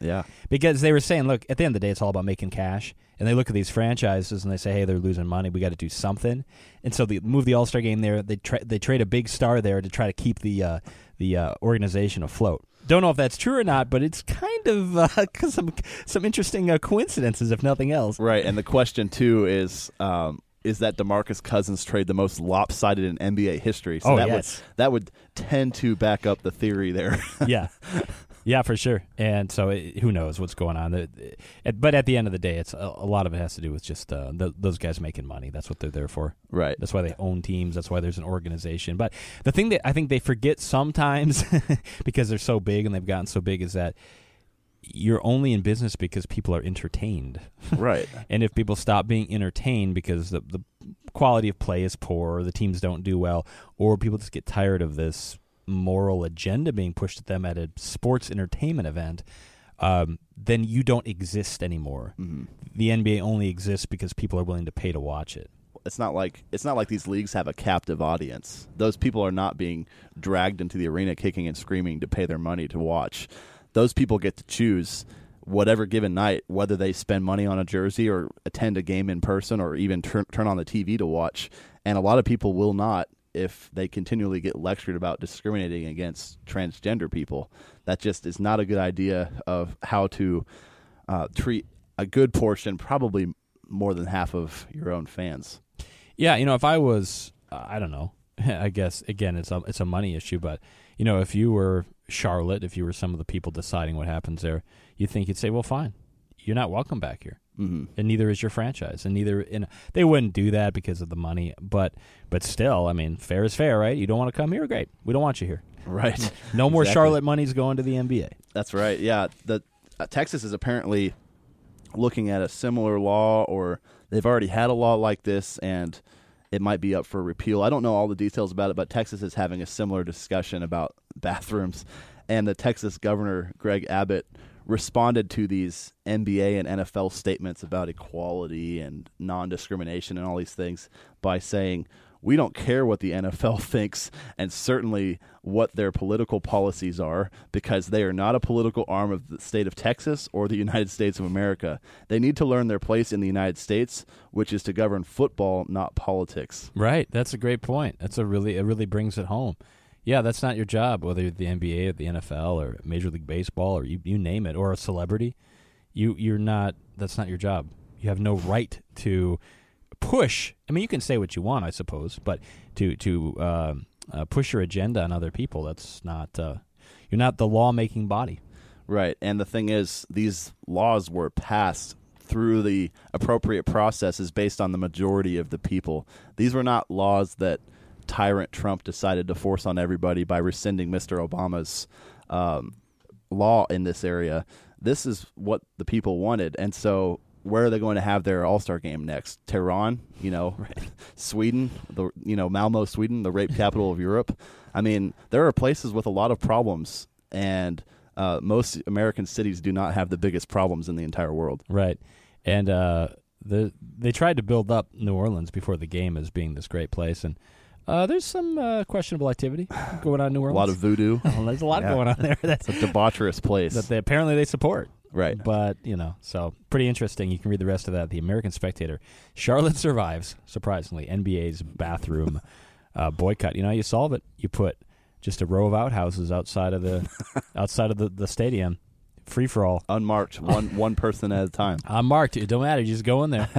Yeah. Because they were saying, look, at the end of the day, it's all about making cash. And they look at these franchises and they say, hey, they're losing money. We got to do something. And so they move the All-Star game there. They tra- they trade a big star there to try to keep the uh, the uh, organization afloat. Don't know if that's true or not, but it's kind of uh, some some interesting uh, coincidences, if nothing else. Right. And the question, too, is um, is that DeMarcus Cousins trade the most lopsided in N B A history? So oh, that yes. would that would tend to back up the theory there. yeah. Yeah, for sure. And so it, who knows what's going on. It, it, but at the end of the day, it's a, a lot of it has to do with just uh, the, those guys making money. That's what they're there for. Right. That's why they own teams. That's why there's an organization. But the thing that I think they forget sometimes because they're so big and they've gotten so big is that you're only in business because people are entertained. Right. And if people stop being entertained because the, the quality of play is poor or the teams don't do well or people just get tired of this moral agenda being pushed at them at a sports entertainment event, um, then you don't exist anymore. Mm-hmm. The N B A only exists because people are willing to pay to watch it. It's not like it's not like these leagues have a captive audience. Those people are not being dragged into the arena kicking and screaming to pay their money to watch. Those people get to choose whatever given night, whether they spend money on a jersey or attend a game in person or even turn turn on the T V to watch. And a lot of people will not if they continually get lectured about discriminating against transgender people. That just is not a good idea of how to uh, treat a good portion, probably more than half of your own fans. Yeah, you know, if I was, uh, I don't know, I guess, again, it's a, it's a money issue, but, you know, if you were Charlotte, if you were some of the people deciding what happens there, you think you'd say, well, fine, you're not welcome back here. Mm-hmm. And neither is your franchise, and neither and they wouldn't do that because of the money. But but still, I mean, fair is fair, right? You don't want to come here, great. We don't want you here, right? No more exactly. Charlotte money's going to the N B A. That's right. Yeah, the uh, Texas is apparently looking at a similar law, or they've already had a law like this, and it might be up for repeal. I don't know all the details about it, but Texas is having a similar discussion about bathrooms, and the Texas governor Greg Abbott responded to these N B A and N F L statements about equality and non-discrimination and all these things by saying, we don't care what the N F L thinks and certainly what their political policies are because they are not a political arm of the state of Texas or the United States of America. They need to learn their place in the United States, which is to govern football, not politics. Right. That's a great point. That's a really it really brings it home. Yeah, that's not your job, whether you're the N B A or the N F L or Major League Baseball or you, you name it, or a celebrity. You, you're not, that's not your job. You have no right to push. I mean, you can say what you want, I suppose, but to to um, uh, push your agenda on other people, that's not, uh, you're not the lawmaking body. Right, and the thing is, these laws were passed through the appropriate processes based on the majority of the people. These were not laws that tyrant Trump decided to force on everybody by rescinding Mister Obama's um, law in this area. This is what the people wanted, and so where are they going to have their All-Star game next? Tehran, you know, right. Sweden, the you know Malmo, Sweden, the rape capital of Europe. I mean, there are places with a lot of problems, and uh, most American cities do not have the biggest problems in the entire world. Right, and uh, the they tried to build up New Orleans before the game as being this great place, and Uh, there's some uh, questionable activity going on in New Orleans. A lot of voodoo. Oh, there's a lot yeah. going on there. That's it's a debaucherous place that they apparently they support. Right. But, you know, so pretty interesting. You can read the rest of that at the American Spectator. Charlotte survives, surprisingly, N B A's bathroom uh, boycott. You know how you solve it? You put just a row of outhouses outside of the outside of the, the stadium. Free for all. Unmarked. One one person at a time. Unmarked. It don't matter. You just go in there.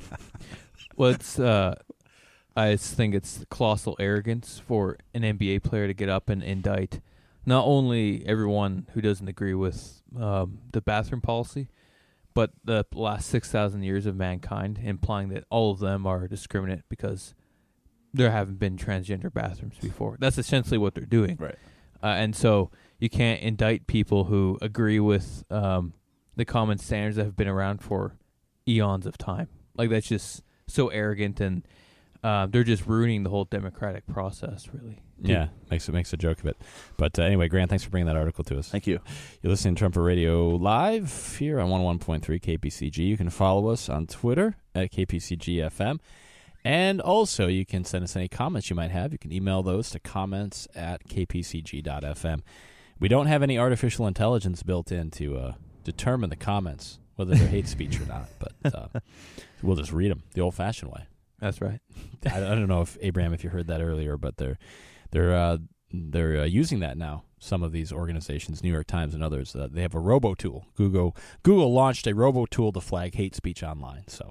Well, it's... Uh, I just think it's colossal arrogance for an N B A player to get up and indict not only everyone who doesn't agree with um, the bathroom policy, but the last six thousand years of mankind, implying that all of them are discriminate because there haven't been transgender bathrooms before. That's essentially what they're doing. Right. Uh, and so you can't indict people who agree with um, the common standards that have been around for eons of time. Like, that's just so arrogant, and Uh, they're just ruining the whole democratic process, really. Yeah, makes it makes a joke of it. But uh, anyway, Grant, thanks for bringing that article to us. Thank you. You're listening to Trumpet Radio live here on one oh one point three K P C G. You can follow us on Twitter at K P C G F M. And also, you can send us any comments you might have. You can email those to comments at k p c g dot f m. We don't have any artificial intelligence built in to, uh, determine the comments whether they're hate speech or not. But uh, we'll just read them the old-fashioned way. That's right. I, I don't know if Abraham, if you heard that earlier, but they're they're uh, they're uh, using that now. Some of these organizations, New York Times and others, uh, they have a robo tool. Google Google launched a robo tool to flag hate speech online. So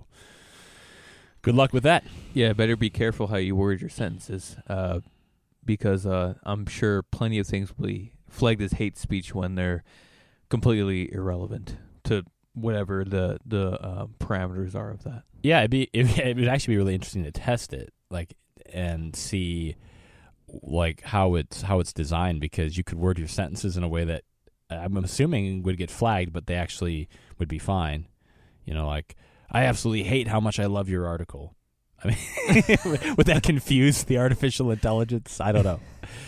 good luck with that. Yeah, better be careful how you word your sentences, uh, because uh, I'm sure plenty of things will be flagged as hate speech when they're completely irrelevant to whatever the the uh, parameters are of that. Yeah, it'd be it, it would actually be really interesting to test it, like, and see like how it's how it's designed, because you could word your sentences in a way that I'm assuming would get flagged, but they actually would be fine. You know, like, I absolutely hate how much I love your article. I mean, would that confuse the artificial intelligence? I don't know.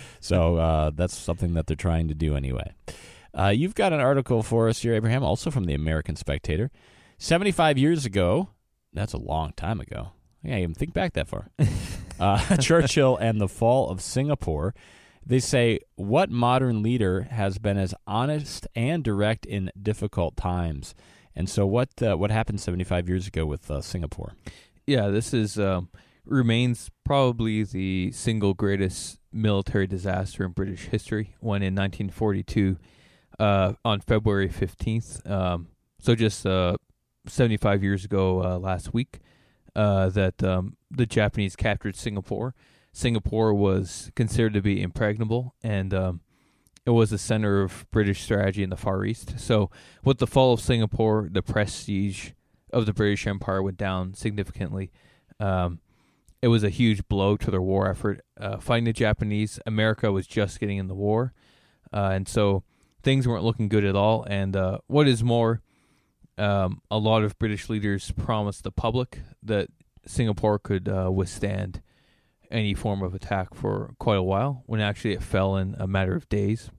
So uh, that's something that they're trying to do anyway. Uh, you've got an article for us here, Abraham, also from the American Spectator. seventy-five years ago, that's a long time ago. I can't even think back that far. Uh, Churchill and the Fall of Singapore. They say, what modern leader has been as honest and direct in difficult times? And so what uh, what happened seventy-five years ago with uh, Singapore? Yeah, this is um, remains probably the single greatest military disaster in British history, when in nineteen forty-two, uh, on February fifteenth, um, so just uh, seventy-five years ago uh, last week, uh, that um, the Japanese captured Singapore. Singapore was considered to be impregnable, and um, it was the center of British strategy in the Far East. So with the fall of Singapore, the prestige of the British Empire went down significantly. Um, it was a huge blow to their war effort. Uh, fighting the Japanese, America was just getting in the war, uh, and so things weren't looking good at all. And uh, what is more, um, a lot of British leaders promised the public that Singapore could uh, withstand any form of attack for quite a while, when actually it fell in a matter of days.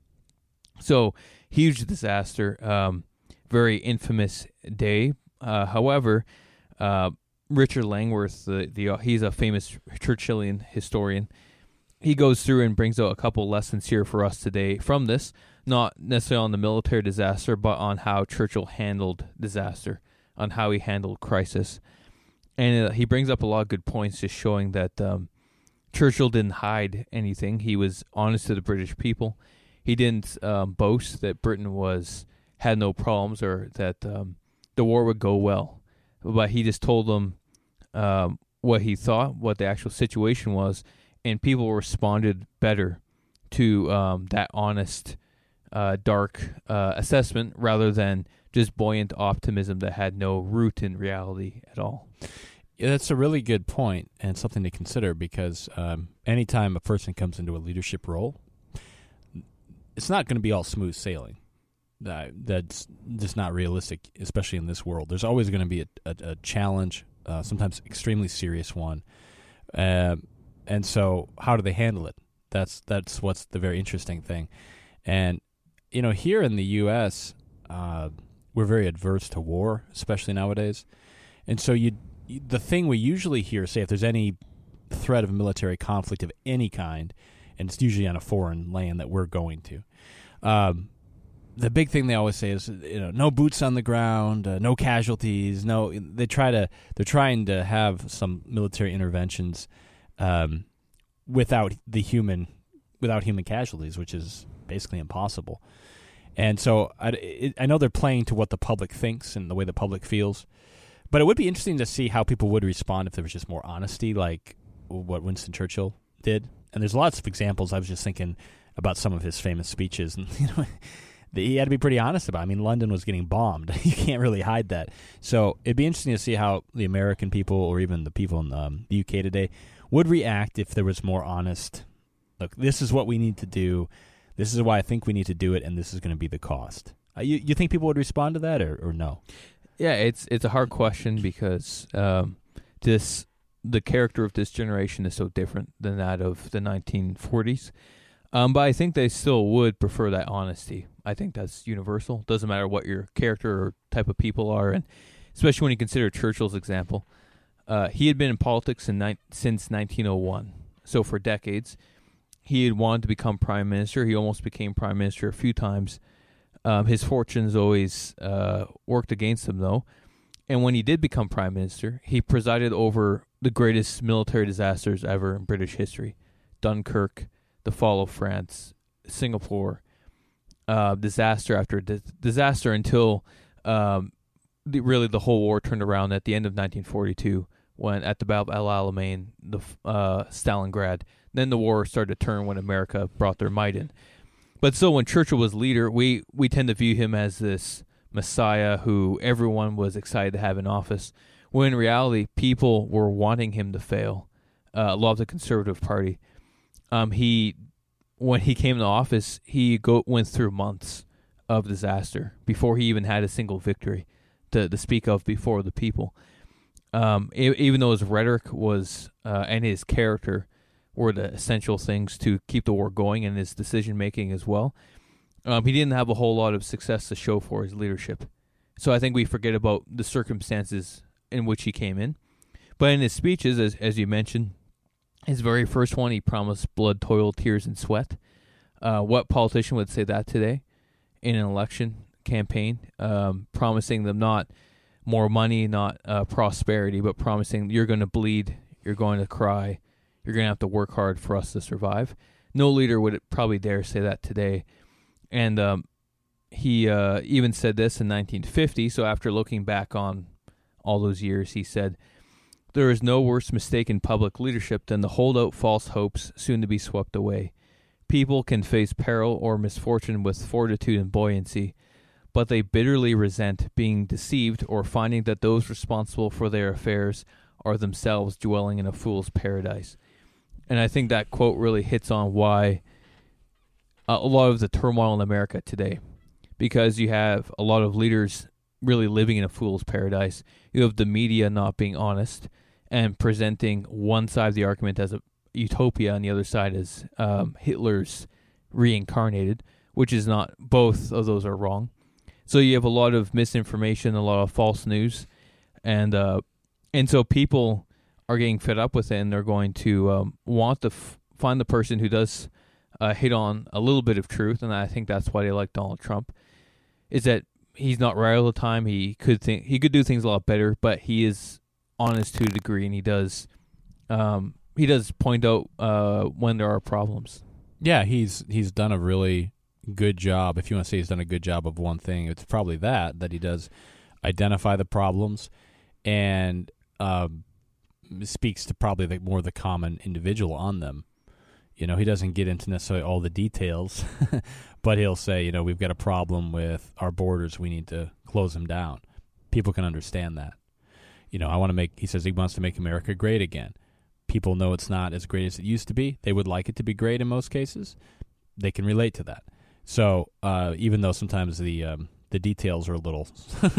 So, huge disaster, um, very infamous day. Uh, however, uh, Richard Langworth, the, the uh, he's a famous Churchillian historian. He goes through and brings out a couple lessons here for us today from this, not necessarily on the military disaster, but on how Churchill handled disaster, on how he handled crisis. And uh, he brings up a lot of good points, just showing that um, Churchill didn't hide anything. He was honest to the British people. He didn't um, boast that Britain was had no problems, or that um, the war would go well. But he just told them um, what he thought, what the actual situation was, and people responded better to um, that honest, uh, dark uh, assessment, rather than just buoyant optimism that had no root in reality at all. Yeah, that's a really good point, and something to consider, because um, anytime a person comes into a leadership role, it's not going to be all smooth sailing. Uh, that's just not realistic, especially in this world. There's always going to be a, a, a challenge, uh, sometimes extremely serious one. Uh, and so how do they handle it? That's that's what's the very interesting thing. And, you know, here in the U S, uh, we're very adverse to war, especially nowadays. And so you the thing we usually hear, say if there's any threat of military conflict of any kind, and it's usually on a foreign land that we're going to, um, the big thing they always say is, you know, no boots on the ground, uh, no casualties, no. They try to they're trying to have some military interventions um, without the human without human casualties, which is basically impossible. And so I, it, I know they're playing to what the public thinks and the way the public feels. But it would be interesting to see how people would respond if there was just more honesty, like what Winston Churchill did. And there's lots of examples. I was just thinking about some of his famous speeches, and you know, he had to be pretty honest about it. I mean, London was getting bombed. You can't really hide that. So it'd be interesting to see how the American people, or even the people in um, the U K today, would react if there was more honest, look, this is what we need to do, this is why I think we need to do it, and this is going to be the cost. Uh, you, you think people would respond to that, or, or no? Yeah, it's it's a hard question, because um, this the character of this generation is so different than that of the nineteen forties. Um, but I think they still would prefer that honesty. I think that's universal. Doesn't matter what your character or type of people are, and especially when you consider Churchill's example. Uh, he had been in politics in ni- since nineteen oh one, so for decades. He had wanted to become prime minister. He almost became prime minister a few times. Um, his fortunes always uh, worked against him, though. And when he did become prime minister, he presided over the greatest military disasters ever in British history. Dunkirk, the fall of France, Singapore, uh, disaster after di- disaster until um, the, really the whole war turned around at the end of nineteen forty-two when at the Battle of El Alamein, the uh, Stalingrad. Then the war started to turn when America brought their might in. But so when Churchill was leader, we, we tend to view him as this messiah who everyone was excited to have in office, when in reality, people were wanting him to fail. Uh, a lot of the Conservative Party. Um, he, when he came to office, he go, went through months of disaster before he even had a single victory to, to speak of before the people. Um, e- even though his rhetoric was uh, and his character were the essential things to keep the war going, and his decision-making as well, um, he didn't have a whole lot of success to show for his leadership. So I think we forget about the circumstances in which he came in. But in his speeches, as as you mentioned, his very first one, he promised blood, toil, tears, and sweat. Uh, what politician would say that today in an election campaign, um, promising them not more money, not uh, prosperity, but promising you're going to bleed, you're going to cry, you're going to have to work hard for us to survive. No leader would probably dare say that today. And um, he uh, even said this in nineteen fifty, so after looking back on all those years, he said, "There is no worse mistake in public leadership than to hold out false hopes soon to be swept away. People can face peril or misfortune with fortitude and buoyancy, but they bitterly resent being deceived or finding that those responsible for their affairs are themselves dwelling in a fool's paradise." And I think that quote really hits on why uh, a lot of the turmoil in America today, because you have a lot of leaders really living in a fool's paradise. You have the media not being honest and presenting one side of the argument as a utopia and the other side as um, Hitler's reincarnated, which is not. Both of those are wrong. So you have a lot of misinformation, a lot of false news, and uh, and so people are getting fed up with it, and they're going to um, want to f- find the person who does uh, hit on a little bit of truth, and I think that's why they like Donald Trump, is that he's not right all the time. He could think he could do things a lot better, but he is honest to a degree, and he does um, he does point out uh, when there are problems. Yeah, he's he's done a really good job. If you want to say he's done a good job of one thing, it's probably that that he does identify the problems and um, speaks to probably the, more the common individual on them. You know, he doesn't get into necessarily all the details, but he'll say, you know, we've got a problem with our borders. We need to close them down. People can understand that. You know, I want to make, he says he wants to make America great again. People know it's not as great as it used to be. They would like it to be great in most cases. They can relate to that. So uh, even though sometimes the um, the details are a little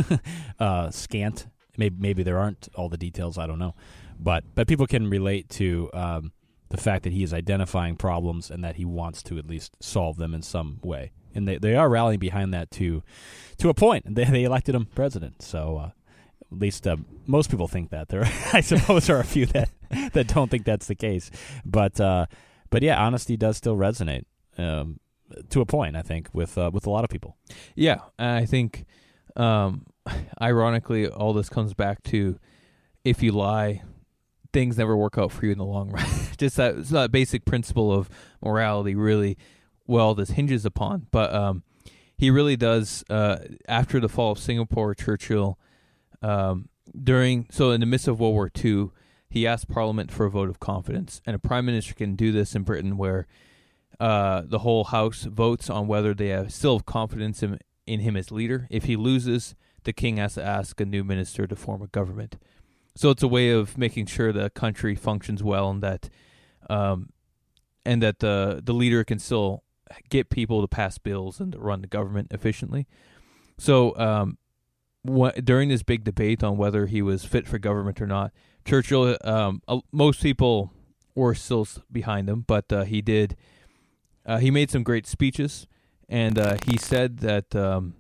uh, scant, maybe, maybe there aren't all the details, I don't know. But, but people can relate to um, the fact that he is identifying problems and that he wants to at least solve them in some way. And they, they are rallying behind that to to a point. They, they elected him president. So uh, at least uh, most people think that. There, I suppose, are a few that, that don't think that's the case. But, uh, but yeah, honesty does still resonate um, to a point, I think, with uh, with a lot of people. Yeah, I think, um, ironically, all this comes back to if you lie, things never work out for you in the long run. Just that, that basic principle of morality really, well, this hinges upon. But um, he really does, uh, after the fall of Singapore, Churchill, um, during, so in the midst of World War Two, he asked Parliament for a vote of confidence. And a prime minister can do this in Britain where uh, the whole House votes on whether they have still have confidence in, in him as leader. If he loses, the king has to ask a new minister to form a government. So it's a way of making sure the country functions well, and that, um, and that the the leader can still get people to pass bills and to run the government efficiently. So um, wh- during this big debate on whether he was fit for government or not, Churchill, um, uh, most people were still behind him, but uh, he did. Uh, he made some great speeches, and uh, he said that. Um,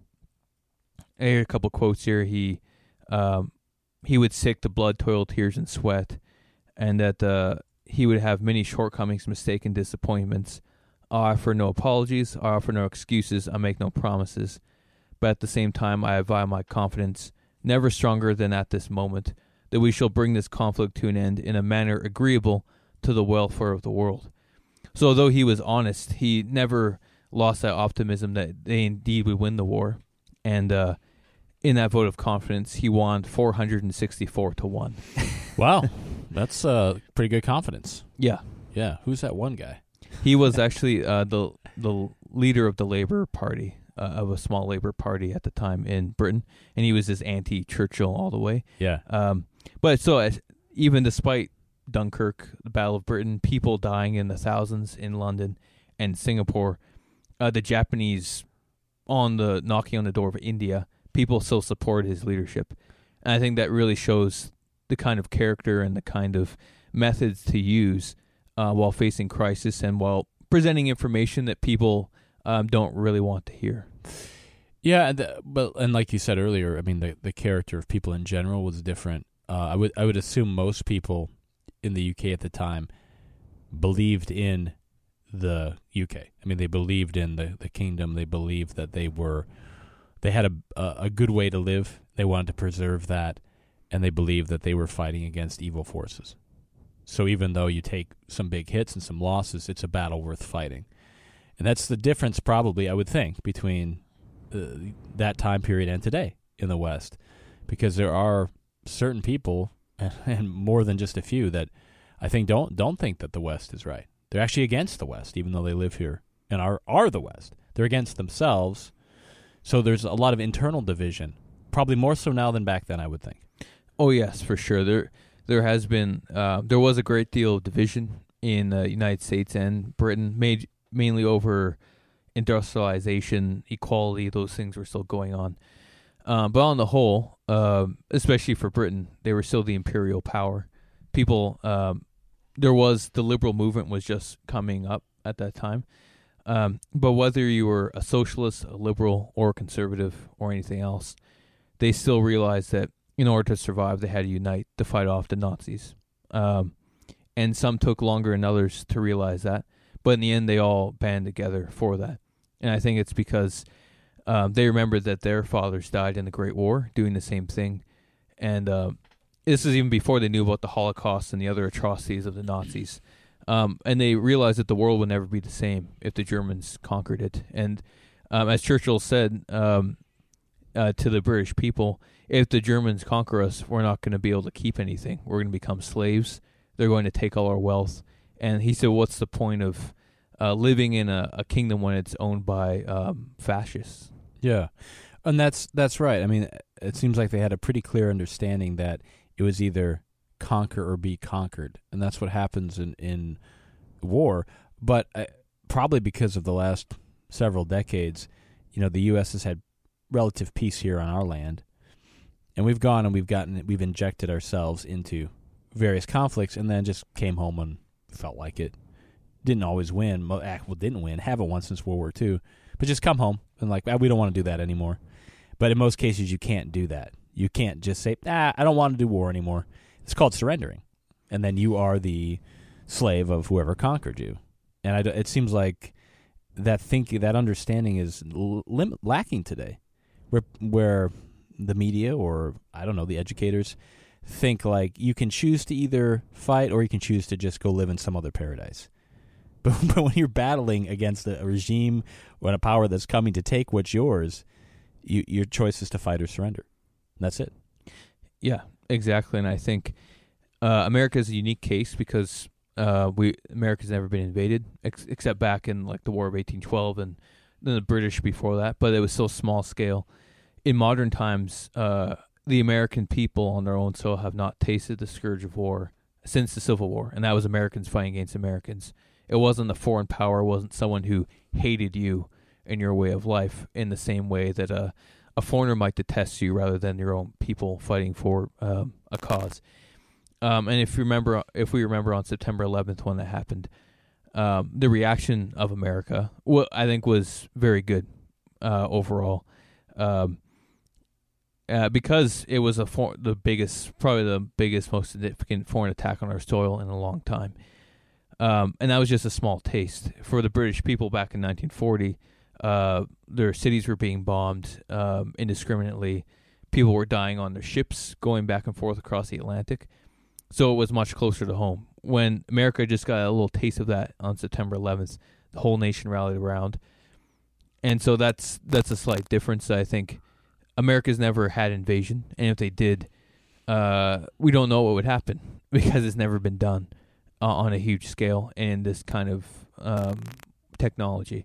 I hear a couple quotes here. He. Um, He would sick to blood, toil, tears, and sweat, and that uh, he would have many shortcomings, mistakes, and disappointments. I offer no apologies. I offer no excuses. I make no promises. but at the same time I avow my confidence, never stronger than at this moment, that we shall bring this conflict to an end in a manner agreeable to the welfare of the world. So although he was honest, he never lost that optimism that they indeed would win the war. And uh, in that vote of confidence, he won four hundred sixty-four to one. Wow. That's uh, pretty good confidence. Yeah. Yeah. Who's that one guy? He was actually uh, the the leader of the Labour Party, uh, of a small Labour Party at the time in Britain, and he was this anti-Churchill all the way. Yeah. Um, but so uh, even despite Dunkirk, the Battle of Britain, people dying in the thousands in London and Singapore, uh, the Japanese on the knocking on the door of India, people still support his leadership. And I think that really shows the kind of character and the kind of methods to use uh, while facing crisis and while presenting information that people um, don't really want to hear. Yeah, the, but and like you said earlier, I mean the the character of people in general was different. Uh, I would I would assume most people in the U K at the time believed in the U K. I mean, they believed in the, the kingdom. They believed that they were they had a, a a good way to live. They wanted to preserve that, and they believed that they were fighting against evil forces. So even though you take some big hits and some losses, it's a battle worth fighting. And that's the difference, probably, I would think, between uh, that time period and today in the West, because there are certain people, and more than just a few, that I think don't don't think that the West is right. They're actually against the West, even though they live here and are, are the West. They're against themselves. So there's a lot of internal division, probably more so now than back then, I would think. Oh, yes, for sure. There there has been, uh, there was a great deal of division in the uh, United States and Britain, made, mainly over industrialization, equality, those things were still going on. Uh, but on the whole, uh, especially for Britain, they were still the imperial power. People, um, there was, the liberal movement was just coming up at that time. Um, but whether you were a socialist, a liberal, or a conservative, or anything else, they still realized that in order to survive, they had to unite to fight off the Nazis. Um, and some took longer than others to realize that. But in the end, they all band together for that. And I think it's because um, they remembered that their fathers died in the Great War doing the same thing. And uh, this is even before they knew about the Holocaust and the other atrocities of the Nazis. Um, and they realized that the world would never be the same if the Germans conquered it. And um, as Churchill said um, uh, to the British people, if the Germans conquer us, we're not going to be able to keep anything. We're going to become slaves. They're going to take all our wealth. And he said, what's the point of uh, living in a, a kingdom when it's owned by um, fascists? Yeah, and that's that's right. I mean, it seems like they had a pretty clear understanding that it was either conquer or be conquered, and that's what happens in, in war. But uh, probably because of the last several decades, you know, the U S has had relative peace here on our land, and we've gone and we've gotten we've injected ourselves into various conflicts, and then just came home and felt like it. Didn't always win. Well, didn't win. Haven't won since World War Two. But just come home and like, ah, we don't want to do that anymore. But in most cases, you can't do that. You can't just say, ah, I don't want to do war anymore. It's called surrendering. And then you are the slave of whoever conquered you. And I, it seems like that thinking, that understanding is lim- lacking today, where where the media or, I don't know, the educators think like you can choose to either fight or you can choose to just go live in some other paradise. But, but when you're battling against a regime or a power that's coming to take what's yours, you, your choice is to fight or surrender. And that's it. Yeah, exactly. And I think uh, America is a unique case because uh, we America's never been invaded, ex- except back in like the War of eighteen twelve and then the British before that. But it was still small scale. In modern times, uh, the American people on their own soil have not tasted the scourge of war since the Civil War, and that was Americans fighting against Americans. It wasn't a foreign power. It wasn't someone who hated you and your way of life in the same way that a, a foreigner might detest you rather than your own people fighting for um, a cause. Um, and if you remember, if we remember on September eleventh when that happened, um, the reaction of America, well, I think, was very good uh, overall, um, uh, because it was a for- the biggest, probably the biggest, most significant foreign attack on our soil in a long time. Um, and that was just a small taste. For the British people back in nineteen forty, Uh, their cities were being bombed um, indiscriminately. People were dying on their ships going back and forth across the Atlantic. So it was much closer to home. When America just got a little taste of that on September eleventh, the whole nation rallied around. And so that's that's a slight difference. I think America's never had invasion, and if they did, uh, we don't know what would happen because it's never been done uh, on a huge scale in this kind of um, technology.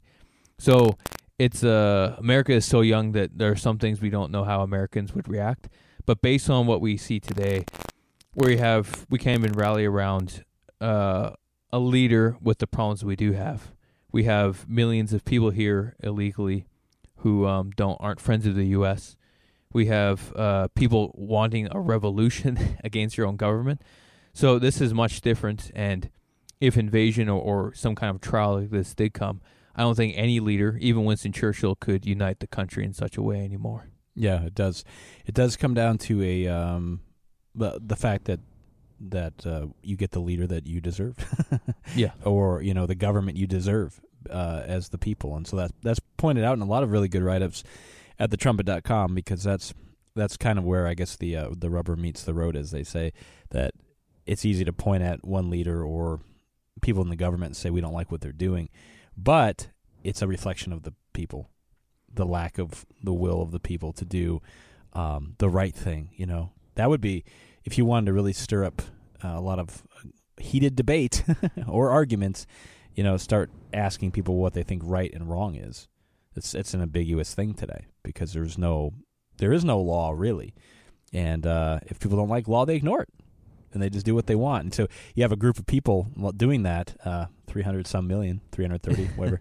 So it's uh, America is so young that there are some things we don't know how Americans would react. But based on what we see today, where we have we can't even rally around uh, a leader with the problems we do have. We have millions of people here illegally who um, don't aren't friends of the U S. We have uh, people wanting a revolution against your own government. So this is much different. And if invasion or, or some kind of trial like this did come, I don't think any leader, even Winston Churchill, could unite the country in such a way anymore. Yeah, it does. It does come down to a um, the the fact that that uh, you get the leader that you deserve. Yeah. Or, you know, the government you deserve uh, as the people. And so that that's pointed out in a lot of really good write-ups at the trumpet dot com, because that's that's kind of where I guess the uh, the rubber meets the road, as they say, that it's easy to point at one leader or people in the government and say we don't like what they're doing. But it's a reflection of the people, the lack of the will of the people to do um, the right thing, you know. That would be, if you wanted to really stir up uh, a lot of heated debate or arguments, you know, start asking people what they think right and wrong is. It's it's an ambiguous thing today because there's no there is no law really, and uh, if people don't like law, they ignore it and they just do what they want. And so you have a group of people doing that, uh, three hundred some million, three hundred thirty, whatever.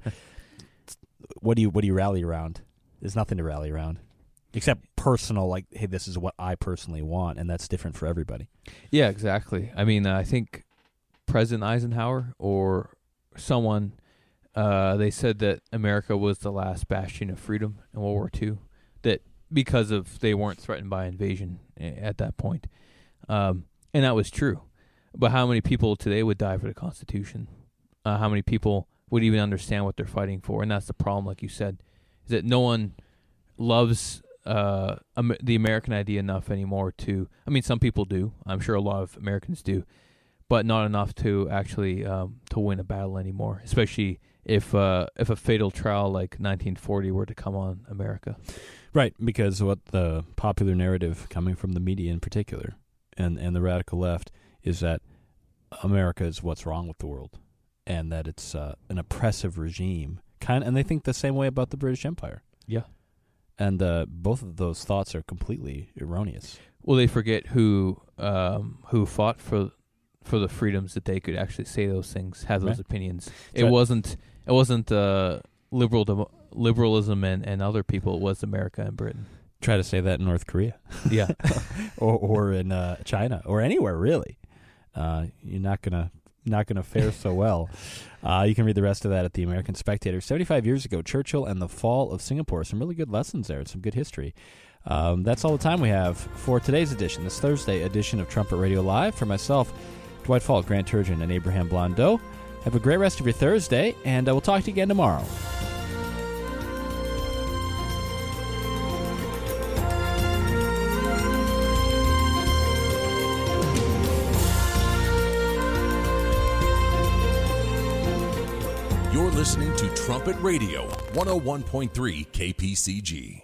What do you what do you rally around? There's nothing to rally around. Except personal, like, hey, this is what I personally want, and that's different for everybody. Yeah, exactly. I mean, uh, I think President Eisenhower or someone, uh, they said that America was the last bastion of freedom in World War Two, that because of they weren't threatened by invasion at that point. Um, and that was true. But how many people today would die for the Constitution? Uh, how many people would even understand what they're fighting for? And that's the problem, like you said, is that no one loves uh, um, the American idea enough anymore to, I mean, some people do. I'm sure a lot of Americans do, but not enough to actually um, to win a battle anymore, especially if uh, if a fatal trial like nineteen forty were to come on America. Right, because what the popular narrative coming from the media in particular and, and the radical left is that America is what's wrong with the world and that it's uh, an oppressive regime. Kind of, and they think the same way about the British Empire. Yeah. And uh, both of those thoughts are completely erroneous. Well, they forget who um, who fought for for the freedoms that they could actually say those things, have those right. opinions. So it wasn't it wasn't uh, liberal dem- liberalism and, and other people. It was America and Britain. Try to say that in North Korea. Yeah. or or in uh, China or anywhere really. Uh, you're not gonna not gonna fare so well. Uh, you can read the rest of that at the American Spectator. seventy-five years ago, Churchill and the fall of Singapore. Some really good lessons there. Some good history. Um, that's all the time we have for today's edition, this Thursday edition of Trumpet Radio Live. For myself, Dwight Falk, Grant Turgeon, and Abraham Blondeau. Have a great rest of your Thursday, and uh, we'll talk to you again tomorrow. You're listening to Trumpet Radio, one oh one point three K P C G.